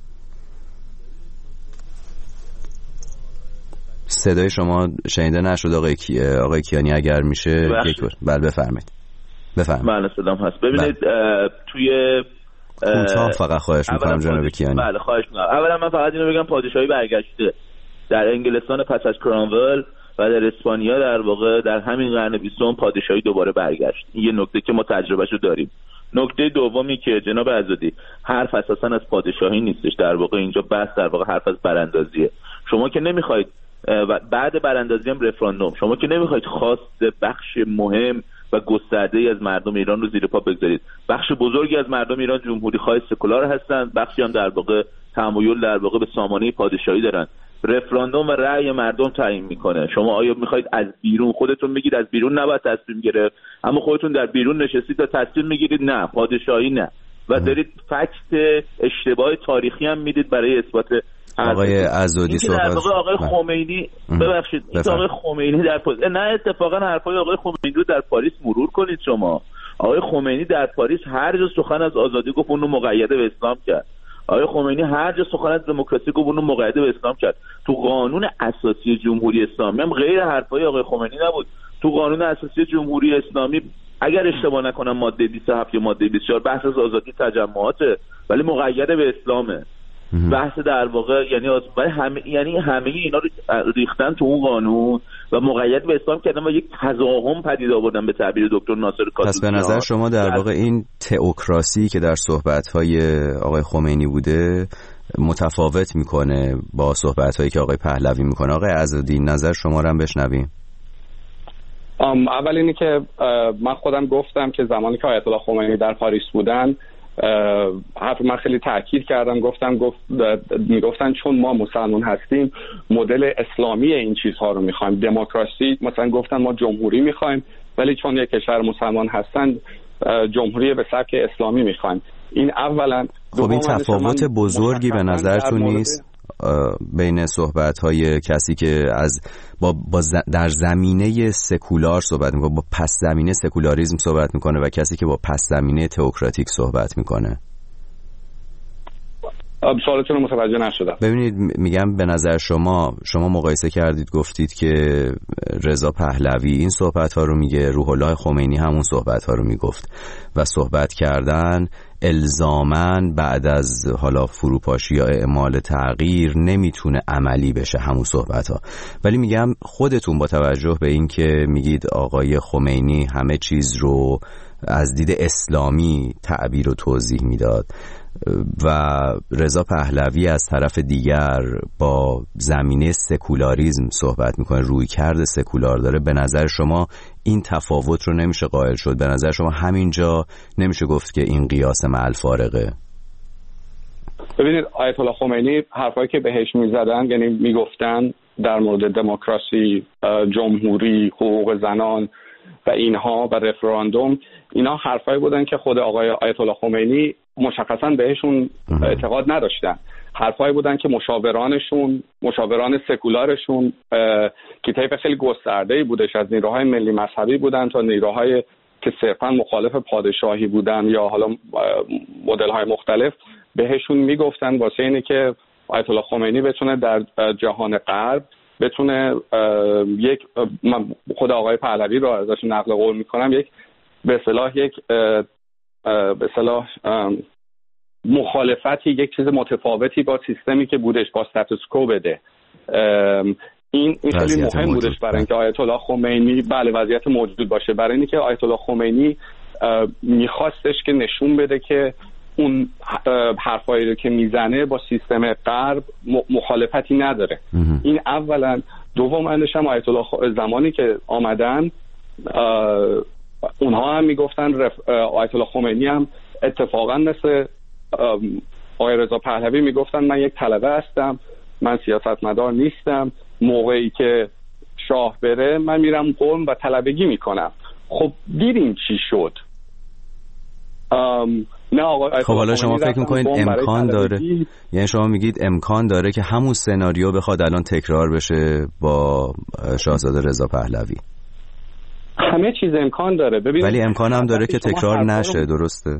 صدای شما شنیده نشد آقای کیانی، اگر میشه یک بار بله بفرمایید. بله صدام هست. ببینید توی کوتاه فقط خواهش میکنم جناب کیانی. بله خواهش میکنم. اولا من فقط اینو بگم پادشاهی برگشته در انگلستان پس از کرامول و در اسپانیا در واقع در همین قرن 20 پادشاهی دوباره برگشت. این یه نکته که ما تجربهشو داریم. نکته دومی که جناب عزادی حرف اساسا از پادشاهی نیستش، در واقع اینجا بحث در واقع حرف از براندازیه. شما که نمیخواید بعد براندازی هم رفراندوم، شما که نمیخواید خواست بخش مهم و گسترده‌ای از مردم ایران رو زیر پا بگذارید. بخش بزرگی از مردم ایران جمهوری خواه سکولار هستند، بخشی هم در واقع تمایل در واقع به سامانه پادشاهی دارن. رفراندوم و رأی مردم تعیین میکنه. شما آیا میخواید از بیرون، خودتون میگید از بیرون نباید تصمیم گرفت، اما خودتون در بیرون نشستید تا تصمیم میگیرید نه پادشاهی نه، و دارید فکت اشتباه تاریخی هم میدید برای اثبات آقای عزادی صحبت. آقای خمینی ببخشید آقای خمینی در پاریس، نه اتفاقا حرفای آقای خمینی رو در پاریس مرور کنید شما. آقای خمینی در پاریس هر جا سخن از آزادی گفت اون رو مقید به اسلام کرد. آقای خمینی هر جا سخن از دموکراسی گفت اون رو مقید به اسلام کرد. تو قانون اساسی جمهوری اسلامی هم غیر حرفای آقای خمینی نبود. تو قانون اساسی جمهوری اسلامی اگر اشتباه نکنم ماده 27 یا ماده 24 بحث از آزادی تجمعاته، ولی مقید به اسلامه. بحث در واقع یعنی همه اینا رو ریختن تو اون قانون و مقید به اسلام کردن و یک تضاهم پدید آوردن به تعبیر دکتر ناصر کاتوزیان. پس به نظر شما در واقع این تئوکراسی که در صحبت‌های آقای خمینی بوده متفاوت میکنه با صحبت‌هایی که آقای پهلوی میکنه. آقای عزادی نظر شما رو هم بشنویم. اول اینی که من خودم گفتم که زمانی که آیت الله خمینی در پاریس بودن حرف من خیلی تاکید کردم، میگفتن چون ما مسلمان هستیم مدل اسلامی این چیزها رو میخوایم، دموکراسی مثلا گفتن ما جمهوری میخوایم، ولی چون یک کشور مسلمان هستن جمهوری به سبک اسلامی میخوایم. این اولا. خب این تفاوت بزرگی به نظرتون نیست بین صحبت‌های کسی که در زمینه سکولار صحبت میکنه، با پس زمینه سکولاریسم صحبت میکنه، و کسی که با پس زمینه تئوکراتیک صحبت میکنه؟ سوالتون رو متوجه نشدم. ببینید میگم به نظر شما مقایسه کردید، گفتید که رضا پهلوی این صحبت ها رو میگه، روح الله خمینی همون صحبت ها رو میگفت و صحبت کردن الزاماً بعد از حالا فروپاشی یا اعمال تغییر نمیتونه عملی بشه همون صحبت ها. ولی میگم خودتون با توجه به این که میگید آقای خمینی همه چیز رو از دید اسلامی تعبیر و توضیح میداد و رضا پهلوی از طرف دیگر با زمینه سکولاریسم صحبت میکنه، روی کرد سکولار داره، به نظر شما این تفاوت رو نمیشه قائل شد؟ به نظر شما همینجا نمیشه گفت که این قیاس مع الفارقه؟ ببینید آیت الله خمینی حرفایی که بهش میزدن، یعنی میگفتن در مورد دموکراسی، جمهوری، حقوق زنان و اینها و رفراندوم، اینا حرفایی بودن که خود آقای آیت الله خمینی مشخصا بهشون اعتقاد نداشتن. حرفایی بودن که مشاوران سکولارشون که طیف خیلی گسترده‌ای بودش، از نیروهای ملی مذهبی بودن تا نیروهای که صرفا مخالف پادشاهی بودن یا حالا مدل‌های مختلف، بهشون میگفتن واسه اینه که آیت الله خمینی بتونه در جهان غرب بتونه خود آقای پهلوی رو ازش نقل قول میکنم، به اصطلاح مخالفتی، یک چیز متفاوتی با سیستمی که بودش، با استاتوس کو بده. این خیلی مهم بودش برای اینکه آیت الله خمینی وضعیت موجود باشه، برای اینکه آیت الله خمینی میخواستش که نشون بده که اون حرفایی رو که میزنه با سیستم غرب مخالفتی نداره. این اولا. دومش هم آیت الله زمانی که آمدن اونها هم میگفتن، آیت الله خمینی هم اتفاقا مثل آقای رضا پهلوی میگفتن من یک طلبه هستم، من سیاستمدار نیستم، موقعی که شاه بره من میرم قم و طلبگی میکنم. خب دیدیم چی شد. خب حالا شما فکر میکنید امکان داره، یعنی شما میگید امکان داره که همون سناریو بخواد الان تکرار بشه با شاهزاده رضا پهلوی؟ همه چیز امکان داره. ولی امکان هم داره که تکرار نشه، درسته؟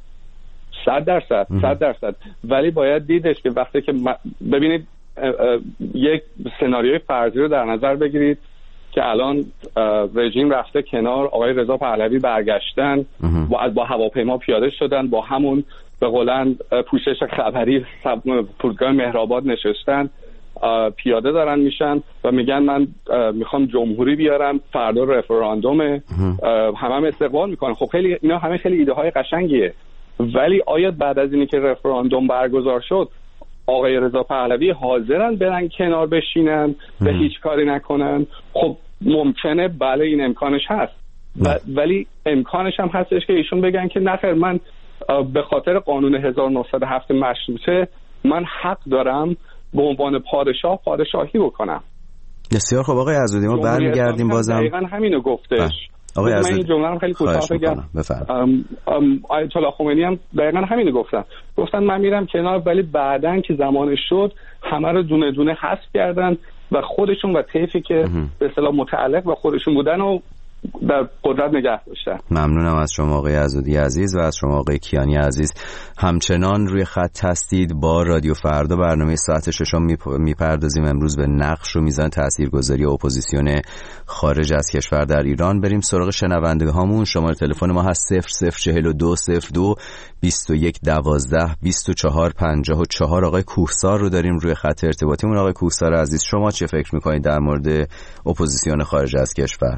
100%. ولی باید دیدش که وقتی که ببینید یک سناریوی فرضی رو در نظر بگیرید که الان رژیم رفته کنار، آقای رضا پهلوی برگشتن و با هواپیما پیاده شدن، با همون به قولن پوشش خبری فرودگاه مهرآباد نشستن، پیاده دارن میشن و میگن من میخوام جمهوری بیارم، فردا رفراندومه، هم استقبال میکنن. خب خیلی اینا همه خیلی ایده های قشنگیه، ولی آیا بعد از اینی که رفراندوم برگزار شد آقای رضا پهلوی حاضرن برن کنار بشینن و هیچ کاری نکنن؟ خب ممکنه، بله این امکانش هست، ولی امکانش هم هستش که ایشون بگن که نخیر، من به خاطر قانون 1907 مشروطه من حق دارم به عنوان پادشاهی بکنم. بسیار خب آقای عزودی، ما برمیگردیم بازم. دقیقاً همینو گفتش. آقای من این جمله رو خیلی کوتاه بگم. آیت الله خمینی هم دقیقاً همینو گفتن من میرم کنار، ولی بعدن که زمانش شد همه رو دونه دونه حذف کردن و خودشون و طیفی که به اصطلاح متعلق به خودشون بودن و در قدرت نگه داشتن. ممنونم از شما آقای عزودی عزیز و از شما آقای کیانی عزیز. همچنان روی خط هستید با رادیو فردا، برنامه ساعت 6 میپردازیم امروز به نقش و میزان تاثیرگذاری اپوزیسیون خارج از کشور در ایران. بریم سراغ شنونده هامون. شماره تلفن ما هست 004202 2112 2454. آقای کوهسار رو داریم روی خط ارتباطیمون. آقای کوهسار عزیز، شما چه فکر میکنید در مورد اپوزیسیون خارج از کشور؟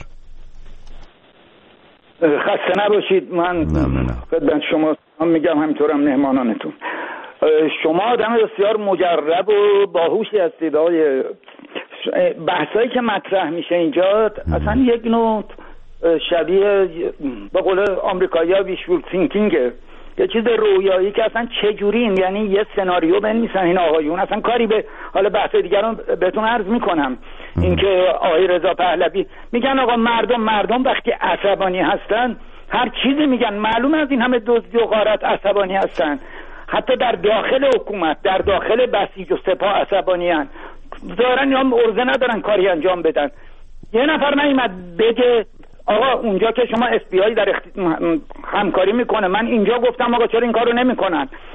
خسته نباشید. من خدمت شما میگم، همینطورم مهمانانتون. شما آدم بسیار مجرب و باهوشی هستید. بحثایی که مطرح میشه اینجا اصلا یک نوع شبیه به قول آمریکایی‌ها ویشفول تینکینگه، یه چیز رویایی که اصلا چجوری، یعنی یه سناریو بنویسن این آقایون، اصلا کاری به حالا بحث دیگران بهتون عرض میکنم. اینکه آقای رضا پهلوی میگن آقا مردم وقتی عصبانی هستن هر چیزی میگن، معلوم از این همه دزدی و غارت عصبانی هستن، حتی در داخل حکومت، در داخل بسیج و سپاه عصبانی هستن، ظاهرا یا ارزه ندارن کاری انجام بدن. یه نفر نیامد بگه آقا اونجا که شما FBI در همکاری میکنه، من اینجا گفتم آقا چرا این کارو نمیکنن؟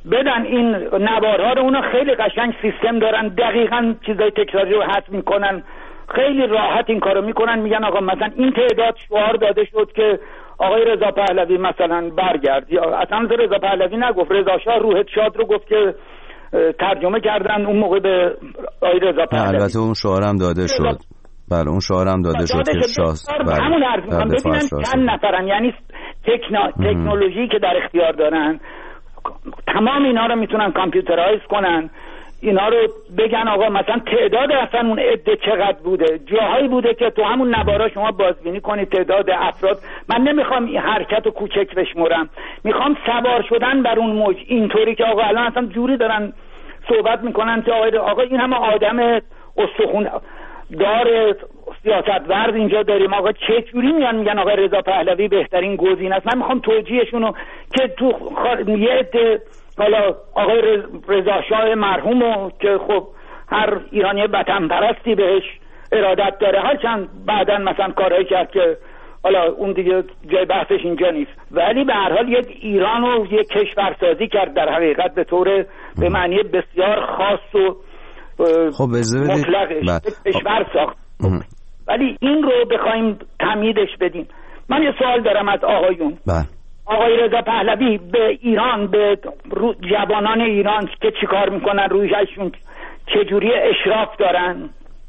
بدن این نوارها رو. اونا خیلی قشنگ سیستم دارن، دقیقاً چیزای تکراری رو حذف میکنن، خیلی راحت این کارو میکنن. میگن آقا مثلا این تعداد شعار داده شد که آقای رضا پهلوی مثلا برگرد، یا اصلا رضا پهلوی نگفت، رضا شاه روحت شاد رو گفت که ترجمه کردن اون موقع به آقای رضا پهلوی. البته اون شعار هم داده شد. بله اون شعار هم داده شد که شاه همون حرف میکنم. ببینن چند نفرن، یعنی تکنولوژی که در اختیار دارن تمام اینا رو میتونن کامپیوترایز کنن، اینا رو بگن آقا مثلا تعداد اصلا اون عده چقدر بوده. جاهایی بوده که تو همون نوارا شما بازبینی کنید تعداد افراد. من نمیخوام این حرکت رو کوچک بشمرم، میخوام سوار شدن بر اون موج. اینطوری که آقا الان اصلا جوری دارن صحبت میکنن که آقا این همه آدم استخون دار سیاست ورز اینجا داریم، آقا چه جوری میگن آقا رضا پهلوی بهترین گزینه است. من میخوام توجیهشون رو که تو یه عده، حالا آقای رضا شاه مرحومو که خب هر ایرانی وطن پرستی بهش ارادت داره، هرچند بعداً مثلا کارهایی کرد که حالا اون دیگه جای بحثش اینجا نیست، ولی به هر حال یک ایران رو یک کشورسازی کرد در حقیقت به طور به معنی بسیار خاص و خب مطلقش کشور ساخت. ولی این رو بخوایم تمهیدش بدیم. من یه سوال دارم از آقایون. آقای رضا پهلوی به ایران، به جوانان ایران که چیکار میکنن، رویشون چجوری اشراف دارن؟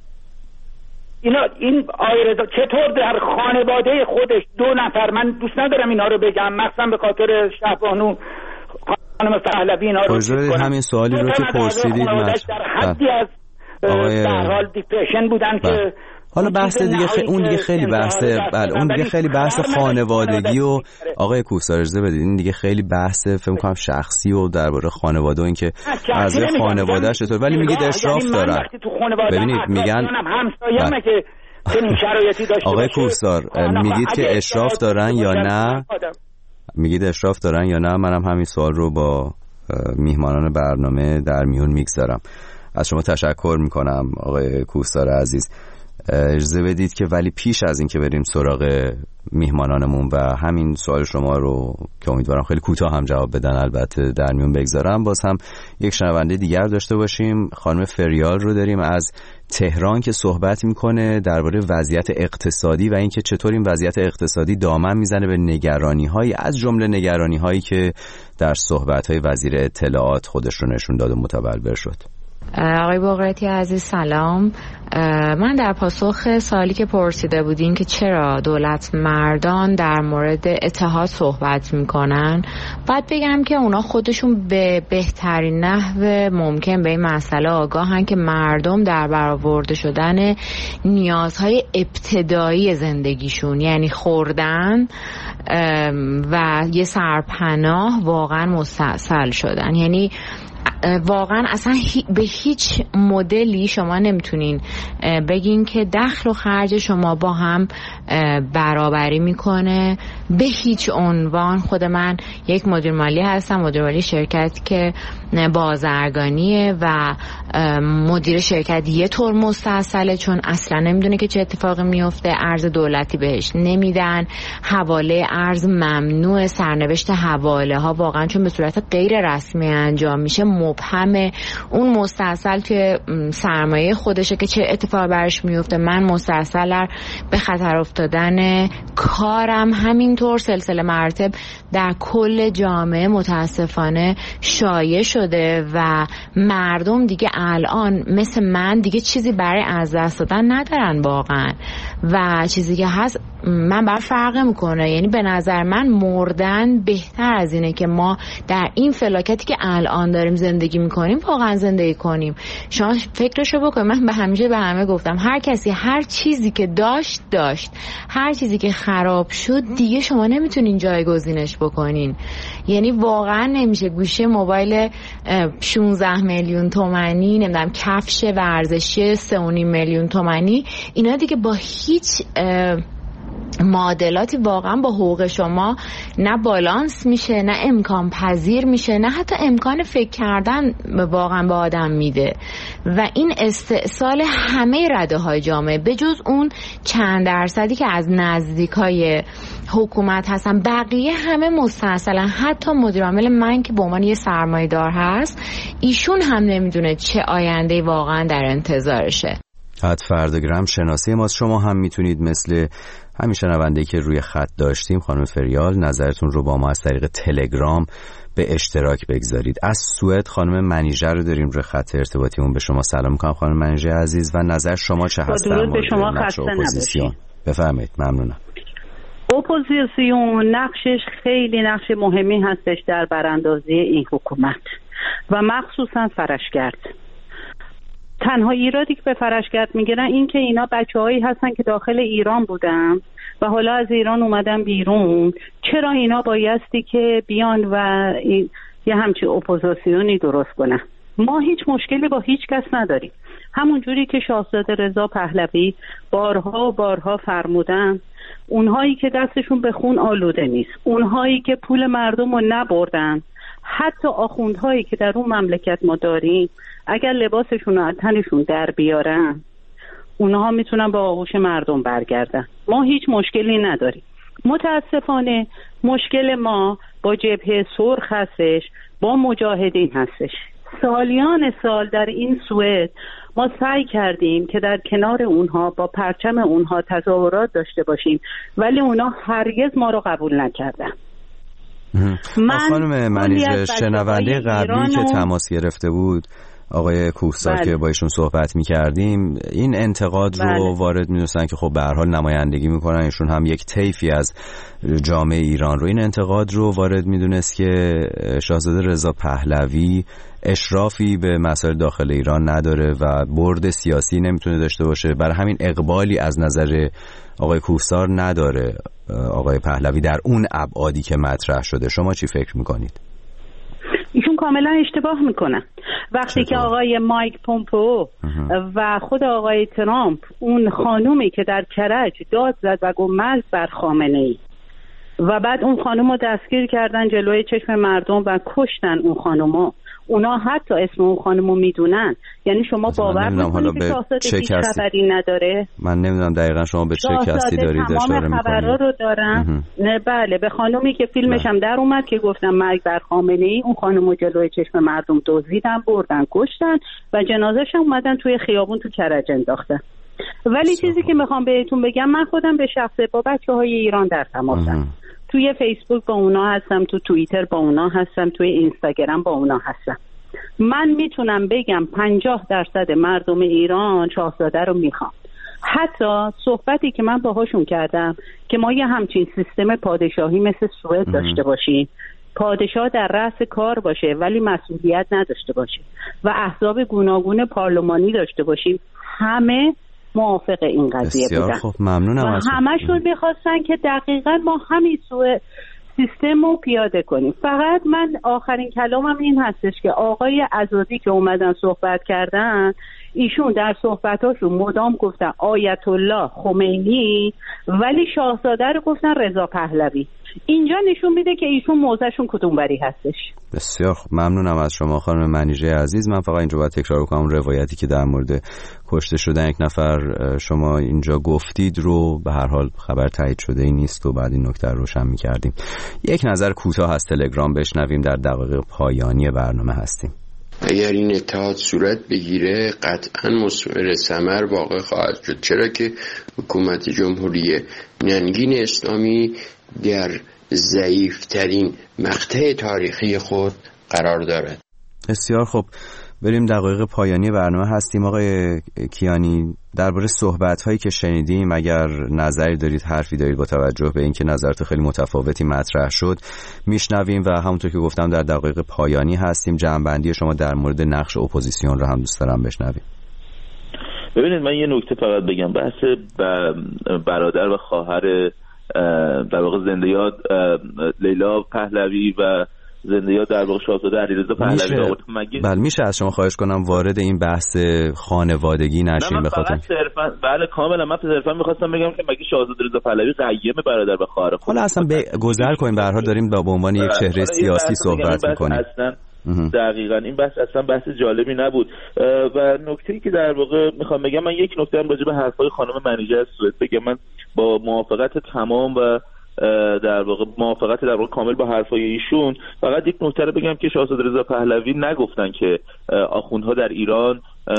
این آقای رضا چطور در خانواده خودش 2 نفر، من دوست ندارم اینا رو بگم مخصوصا به خاطر شهبانو خانم پهلوی اینا رو همین سوالی رو که پرسیدید در حدی از در حال دیپرشن بودن که حالا بحث دیگه اون دیگه خیلی بحثه، بله اون دیگه خیلی بحث خانوادگی و آقای کوهسار اجازه بدید این دیگه خیلی بحث فکر می‌کنم شخصی و درباره خانواده و اینکه اعضای خانواده‌اش چطور، ولی میگید اشراف دارن. ببینید میگن همسایه‌ام که چنین شرایطی داشته آقای کوهسار میگید که اشراف دارن یا نه؟ میگید اشراف دارن یا نه؟ منم همین سوال رو با میهمانان برنامه در میون میگذارم. از شما تشکر میکنم آقای کوهسار عزیز. اجازه بدید که ولی پیش از این که بریم سراغ میهمانانمون و همین سوال شما رو که امیدوارم خیلی کوتاه هم جواب بدن البته در میون بگذارم، باز هم یک شنونده دیگر داشته باشیم. خانم فریال رو داریم از تهران که صحبت میکنه درباره وضعیت اقتصادی و اینکه چطور این وضعیت اقتصادی دامن میزنه به نگرانی‌هایی از جمله نگرانی‌هایی که در صحبت‌های وزیر اطلاعات خودش رو نشون داد و متبلور شد. آقای بقراتی عزیز سلام. من در پاسخ سوالی که پرسیده بودین که چرا دولت مردان در مورد اتحاد صحبت میکنن، باید بگم که اونا خودشون به بهترین نحو ممکن به این مسئله آگاهن که مردم در برآورده شدن نیازهای ابتدایی زندگیشون، یعنی خوردن و یه سرپناه، واقعا مستعصل شدن. یعنی واقعا اصلا به هیچ مدلی شما نمیتونین بگین که دخل و خرج شما با هم برابری میکنه به هیچ عنوان. خود من یک مدیر مالی هستم، مدیر مالی شرکت که بازرگانیه و مدیر شرکت یه طور مستعصله چون اصلا نمیدونه که چه اتفاقی میفته، ارز دولتی بهش نمیدن، حواله ارز ممنوع، سرنوشت حواله ها واقعا چون به صورت غیر رسمی انجام میشه مبهمه. اون مستعصل توی سرمایه خودشه که چه اتفاقی برش میفته. من مستعصل به خطر افتادن کارم همینطور سلسله مراتب در کل جامعه متاسفانه شایع شده و مردم دیگه الان مثل من دیگه چیزی برای از دست دادن ندارن واقعا و چیزی که هست من بر فرق میکنه. یعنی به نظر من مردن بهتر از اینه که ما در این فلاکتی که الان داریم زندگی میکنیم واقعا زندگی کنیم. شما فکرشو بکنید، من به همه گفتم هر کسی هر چیزی که داشت هر چیزی که خراب شد دیگه شما نمیتونین جایگزینش بکنین. یعنی واقعا نمیشه گوشه موبایل 16 میلیون تومانی، نمیدونم کفش ورزشی 3.5 میلیون تومانی، اینا دیگه با هیچ معادلاتی واقعا با حقوق شما نه بالانس میشه، نه امکان پذیر میشه، نه حتی امکان فکر کردن واقعا به آدم میده و این استئصال همه رده های جامعه به جز اون چند درصدی که از نزدیکای حکومت هستن، بقیه همه مستاصلا، حتی مدیر عامل من که به عنوان یه سرمایه‌دار هست، ایشون هم نمیدونه چه آینده‌ای واقعا در انتظارشه. فردگرام شناسی ماست. شما هم میتونید مثل همین شنونده‌ای که روی خط داشتیم خانم فریال نظرتون رو با ما از طریق تلگرام به اشتراک بگذارید. از سوئد خانم منیژه رو داریم روی خط ارتباطیمون. به شما سلام می‌کنم خانم منیژه عزیز و نظر شما چه هست در مورد نقش اپوزیسیون؟ بفرمایید. ممنونم. اپوزیسیون نقشش خیلی نقش مهمی هستش در براندازی این حکومت و مخصوصا فرشگرد. تنها ایرادی که به فرشگرد میگیرن این که اینا بچه‌هایی هستن که داخل ایران بودن و حالا از ایران اومدن بیرون. چرا اینا بایستی که بیان و یه همچین اپوزیسیونی درست کنن؟ ما هیچ مشکلی با هیچ کس نداریم. همون جوری که شاهزاده رضا پهلوی بارها و بارها فرمودن، اونهایی که دستشون به خون آلوده نیست، اونهایی که پول مردم رو نبردن، حتی آخوندهایی که در اون مملکت ما داریم، اگر لباسشون رو از تنشون در بیارن اونها میتونن با آغوش مردم برگردن. ما هیچ مشکلی نداریم. متاسفانه مشکل ما با جبهه سرخ هستش، با مجاهدین هستش. سالیان سال در این سوئد ما سعی کردیم که در کنار اونها با پرچم اونها تظاهرات داشته باشیم، ولی اونها هرگز ما رو قبول نکردن. خانم منیژه شنونده قبلی که تماس گرفته بود آقای کوهسار که با ایشون صحبت می‌کردیم این انتقاد رو وارد می‌دونستن که خب به هر حال نمایندگی می‌کنن، ایشون هم یک طیفی از جامعه ایران رو، این انتقاد رو وارد می‌دونست که شاهزاده رضا پهلوی اشرافی به مسائل داخل ایران نداره و برد سیاسی نمیتونه داشته باشه، برای همین اقبالی از نظر آقای کوهسار نداره آقای پهلوی در اون ابعادی که مطرح شده. شما چی فکر می‌کنید؟ ایشون کاملا اشتباه میکنن. وقتی که آقای مایک پومپئو و خود آقای ترامپ اون خانومی که در کرج داد زد و گفت مرگ بر خامنه‌ای و بعد اون خانم رو دستگیر کردن جلوی چشم مردم و کشتن اون خانومو، اونا حتی اسم اون خانمو میدونن. یعنی شما باور میکنید که شاهزاده هیچ خبری نداره؟ من نمیدونم دقیقا شما به چه کسی دارید اشاره میکنید. خبرها رو دارن. نه بله، به خانومی که فیلمش هم در اومد که گفتن مرگ بر خامنه‌ای، اون خانمو جلوی چشم مردم دزدیدن، بردن کشتن و جنازه‌ش هم اومدن توی خیابون تو کرج انداختن. ولی چیزی که میخوام بهتون بگم، من خودم به شخصه با بچه‌های ایران در تماسم. توی فیسبوک با اونا هستم، تو توییتر با اونا هستم، توی اینستاگرام با اونا هستم. من میتونم بگم 50% مردم ایران شاهزاده رو میخوام. حتی صحبتی که من باهاشون کردم که ما یه همچین سیستم پادشاهی مثل سوئد داشته باشیم، پادشاه در رأس کار باشه ولی مسئولیت نداشته باشه و احزاب گوناگون پارلمانی داشته باشیم، همه موافق این قضیه بودن. خب ممنونم و همشون میخواستن که دقیقاً ما همین سیستم رو پیاده کنیم. فقط من آخرین کلامم این هستش که آقای عزازی که اومدن صحبت کردن، ایشون در صحبتاشون مدام گفتن آیت الله خمینی ولی شاهزاده رو گفتن رضا پهلوی. اینجا نشون میده که ایشون موضعشون کدومبری هستش. بسیار خوب، ممنونم از شما خانم منیژه عزیز. من فقط اینجا باید تکرار کنم روایتی که در مورد کشته شدن یک نفر شما اینجا گفتید رو به هر حال خبر تایید شده ای نیست و بعد این نکته رو روشن می‌کردیم. یک نظر کوتاه از تلگرام بشنویم، در دقایق پایانی برنامه هستیم. اگر این اتحاد صورت بگیره قطعا مثمر ثمر واقع خواهد شد، چرا که حکومت جمهوری ننگین اسلامی در ضعیفترین مقطع تاریخی خود قرار دارد. بسیار خب، بریم دقایق پایانی برنامه هستیم. آقای کیانی، درباره صحبت‌هایی که شنیدیم اگر نظری دارید، حرفی دارید با توجه به اینکه نظرات خیلی متفاوتی مطرح شد میشنویم و همونطور که گفتم در دقایق پایانی هستیم. جمع‌بندی شما در مورد نقش اپوزیسیون رو هم دوست دارم بشنویم. ببینید من یه نکته فقط بگم، بحث برادر و خواهر در واقع زنده یاد لیلا پهلوی و زنده یاد در واقع شاهزاده علیرضا پهلوی بله میشه از شما خواهش کنم وارد این بحث خانوادگی نشین بخاطر بله کاملا من صرفا می‌خواستم بگم که مگه شاهزاده رضا پهلوی قیم برادر و خواهر خود؟ حالا اصلا گذر کنیم، به هر حال داریم به عنوان یک چهره سیاسی صحبت می‌کنیم. دقیقاً این بحث اصلا بحث جالبی نبود و نکته‌ای که در واقع میخوام بگم، من یک نکته هم راجع به حرفای خانم منیژه از سوئد بگم. من با موافقت تمام و در واقع موافقت در واقع کامل با حرفای ایشون. فقط یک نکته رو بگم که شاهزاده رضا پهلوی نگفتن که آخوندها در ایران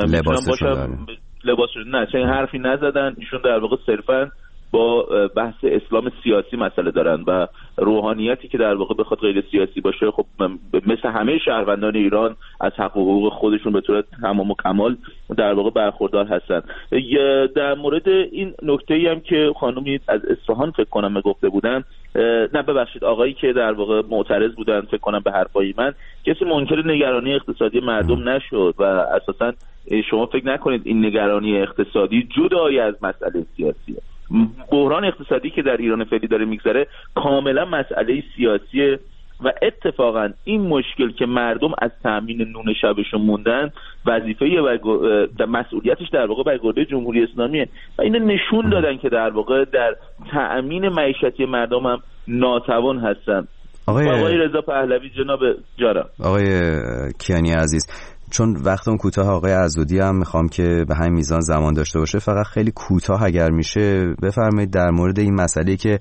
لباسشون نه، چنین حرفی نزدن. ایشون در واقع صرفاً با بحث اسلام سیاسی مسئله دارن و روحانیتی که در واقع بخواد غیر سیاسی باشه، خب مثل همه شهروندان ایران از حق و حقوق خودشون به طور تمام و کمال در واقع برخوردار هستن. در مورد این نکته‌ای هم که خانومی از اصفهان فکر کنم گفته بودن، نه ببخشید آقایی که در واقع معترض بودن فکر کنم به حرفای من، کسی منکر نگرانی اقتصادی مردم نشد و اساساً شما فکر نکنید این نگرانی اقتصادی جدای از مسئله سیاسیه. بحران اقتصادی که در ایران فعلی داره میگذره کاملا مسئله سیاسیه و اتفاقا این مشکل که مردم از تأمین نون شبشون موندن وظیفه و مسئولیتش در واقع بر گرده جمهوری اسلامیه و اینو نشون دادن که در واقع در تأمین معیشتی مردم هم ناتوان هستن. آقای رضا پهلوی جناب جارا. آقای کیانی عزیز، چون وقتم کوتاه، آقای عزودی هم میخوام که به همین میزان زمان داشته باشه، فقط خیلی کوتاه اگر میشه بفرمایید در مورد این مسئله که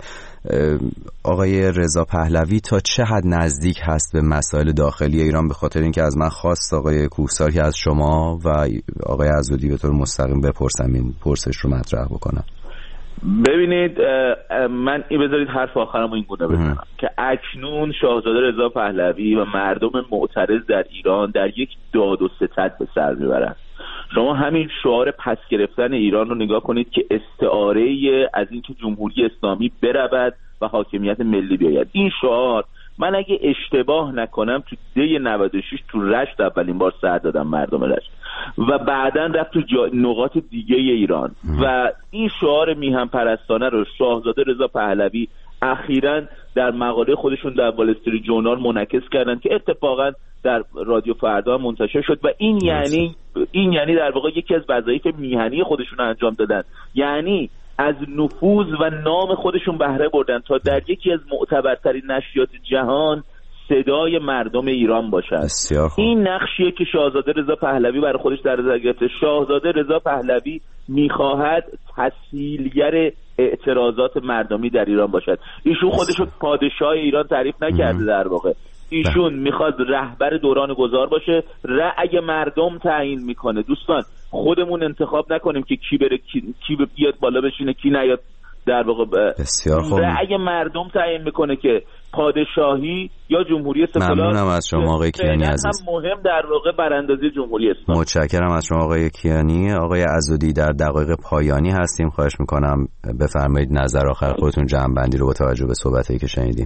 آقای رضا پهلوی تا چه حد نزدیک هست به مسائل داخلی ایران، به خاطر اینکه از من خواست آقای کوهسار که از شما و آقای عزودی به طور مستقیم بپرسم، این پرسش رو مطرح بکنم. ببینید من بذارید حرف آخرمو این گونه بزنم که اکنون شاهزاده رضا پهلوی و مردم معترض در ایران در یک داد و ستد به سر میبرن. شما همین شعار پس گرفتن ایران رو نگاه کنید که استعاره از اینکه جمهوری اسلامی برود و حاکمیت ملی بیاید. این شعار من اگه اشتباه نکنم تو دی 96 تو رشت اولین بار سر دادم مردم رشت و بعداً رفت تو نقاط دیگه ایران و این شعار میهم پرستانه رو شاهزاده رضا پهلوی اخیراً در مقاله خودشون در وال استریت جورنال منعکس کردن که اتفاقاً در رادیو فردا منتشر شد و این یعنی در واقع یکی از وظایف میهنی خودشون رو انجام دادن، یعنی از نفوذ و نام خودشون بهره بردن تا در یکی از معتبرترین نشریات جهان صدای مردم ایران باشد. این نقشیه که شاهزاده رضا پهلوی برای خودش در نظر گرفته. شاهزاده رضا پهلوی میخواهد تسهیلگر اعتراضات مردمی در ایران باشد. ایشون خودش رو پادشاه ایران تعریف نکرده، در واقع ایشون میخواد رهبر دوران گذار باشه. رأی مردم تعیین میکنه. دوستان خودمون انتخاب نکنیم که کی بره کی بیاد بالا بشینه کی نیاد، در واقع بسیار خوب رأی مردم تعیین میکنه که پادشاهی یا جمهوری سکولار. ممنونم از شما آقای کیانی عزیز. هم مهم در واقع براندازی جمهوری اسلامی. متشکرم از شما آقای کیانی. آقای عزودی در دقایق پایانی هستیم، خواهش میکنم بفرمایید نظر آخر خودتون جمع‌بندی رو با توجه به صحبتایی که شنیدیم.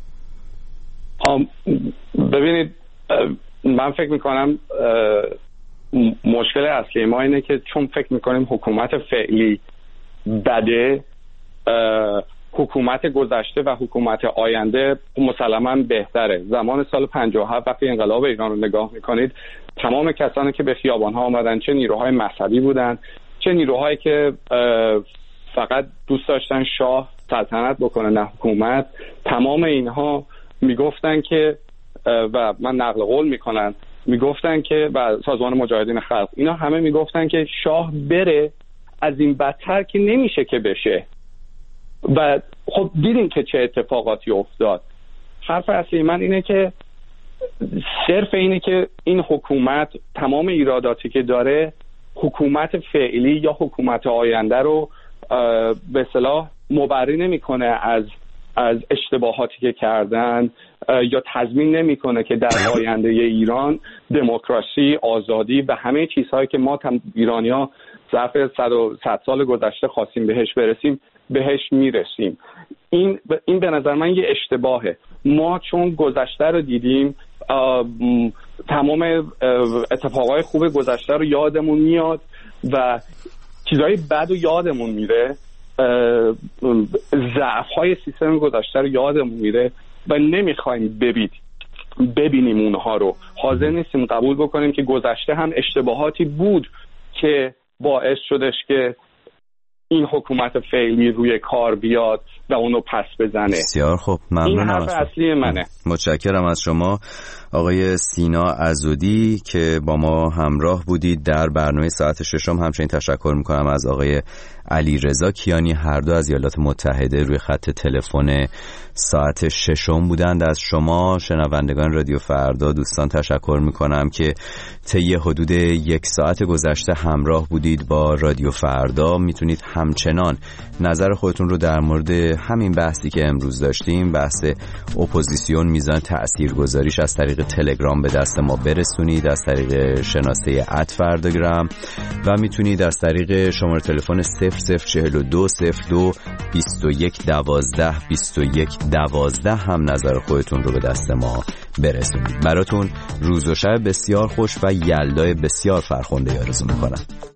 ببینید من فکر میکنم مشکل اصلی ما اینه که چون فکر میکنیم حکومت فعلی بده، حکومت گذشته و حکومت آینده مسلماً بهتره. زمان سال 57 وقتی انقلاب ایران رو نگاه میکنید، تمام کسانی که به خیابان‌ها آمدن چه نیروهای مذهبی بودن چه نیروهایی که فقط دوست داشتن شاه سلطنت بکنه نه حکومت، تمام اینها میگفتن که و من نقل قول میکنن میگفتن که و سازمان مجاهدین خلق اینا همه میگفتن که شاه بره، از این بدتر که نمیشه که بشه. و خب دیدیم که چه اتفاقاتی افتاد. حرف اصلی من اینه که صرف اینه که این حکومت تمام ایراداتی که داره حکومت فعلی یا حکومت آینده رو به اصطلاح مبرئ نمیکنه از اشتباهاتی که کردن یا تضمین نمیکنه که در آینده ایران دموکراسی، آزادی و همه چیزهایی که ما ایرانی‌ها ظرف 100 سال گذشته خواستیم بهش برسیم بهش میرسیم. این به نظر من یه اشتباهه. ما چون گذشته رو دیدیم، تمام اتفاقای خوب گذشته رو یادمون میاد و چیزهای بد رو یادمون میره، ضعف‌های سیستم گذشته رو یادمون میره و نمیخوایم ببینیم اونها رو. حاضر نیستیم قبول بکنیم که گذشته هم اشتباهاتی بود که باعث شدش که این حکومت فعلی روی کار بیاد و اونو پس بزنه. بسیار خوب، ممنونم. این حرف اصلی منه. متشکرم از شما آقای سینا عزودی که با ما همراه بودید در برنامه ساعت ششم. همچنین تشکر میکنم از آقای علیرضا کیانی، هر دو از ایالات متحده روی خط تلفن ساعت ششم بودند. از شما شنوندگان رادیو فردا دوستان تشکر میکنم که طی حدود 1 ساعت گذشته همراه بودید با رادیو فردا. میتونید همچنان نظر خودتون رو در مورد همین بحثی که امروز داشتیم، بحث اپوزیسیون، میزان تاثیرگذاریش، از طریق تلگرام به دست ما برسونید، از طریق شناسه @فرداگرام، و میتونید از طریق شماره تلفن 0042 02 21 12 21 12 هم نظر خودتون رو به دست ما برسونید. براتون روز و شب بسیار خوش و یلدای بسیار فرخنده آرزو میکنم.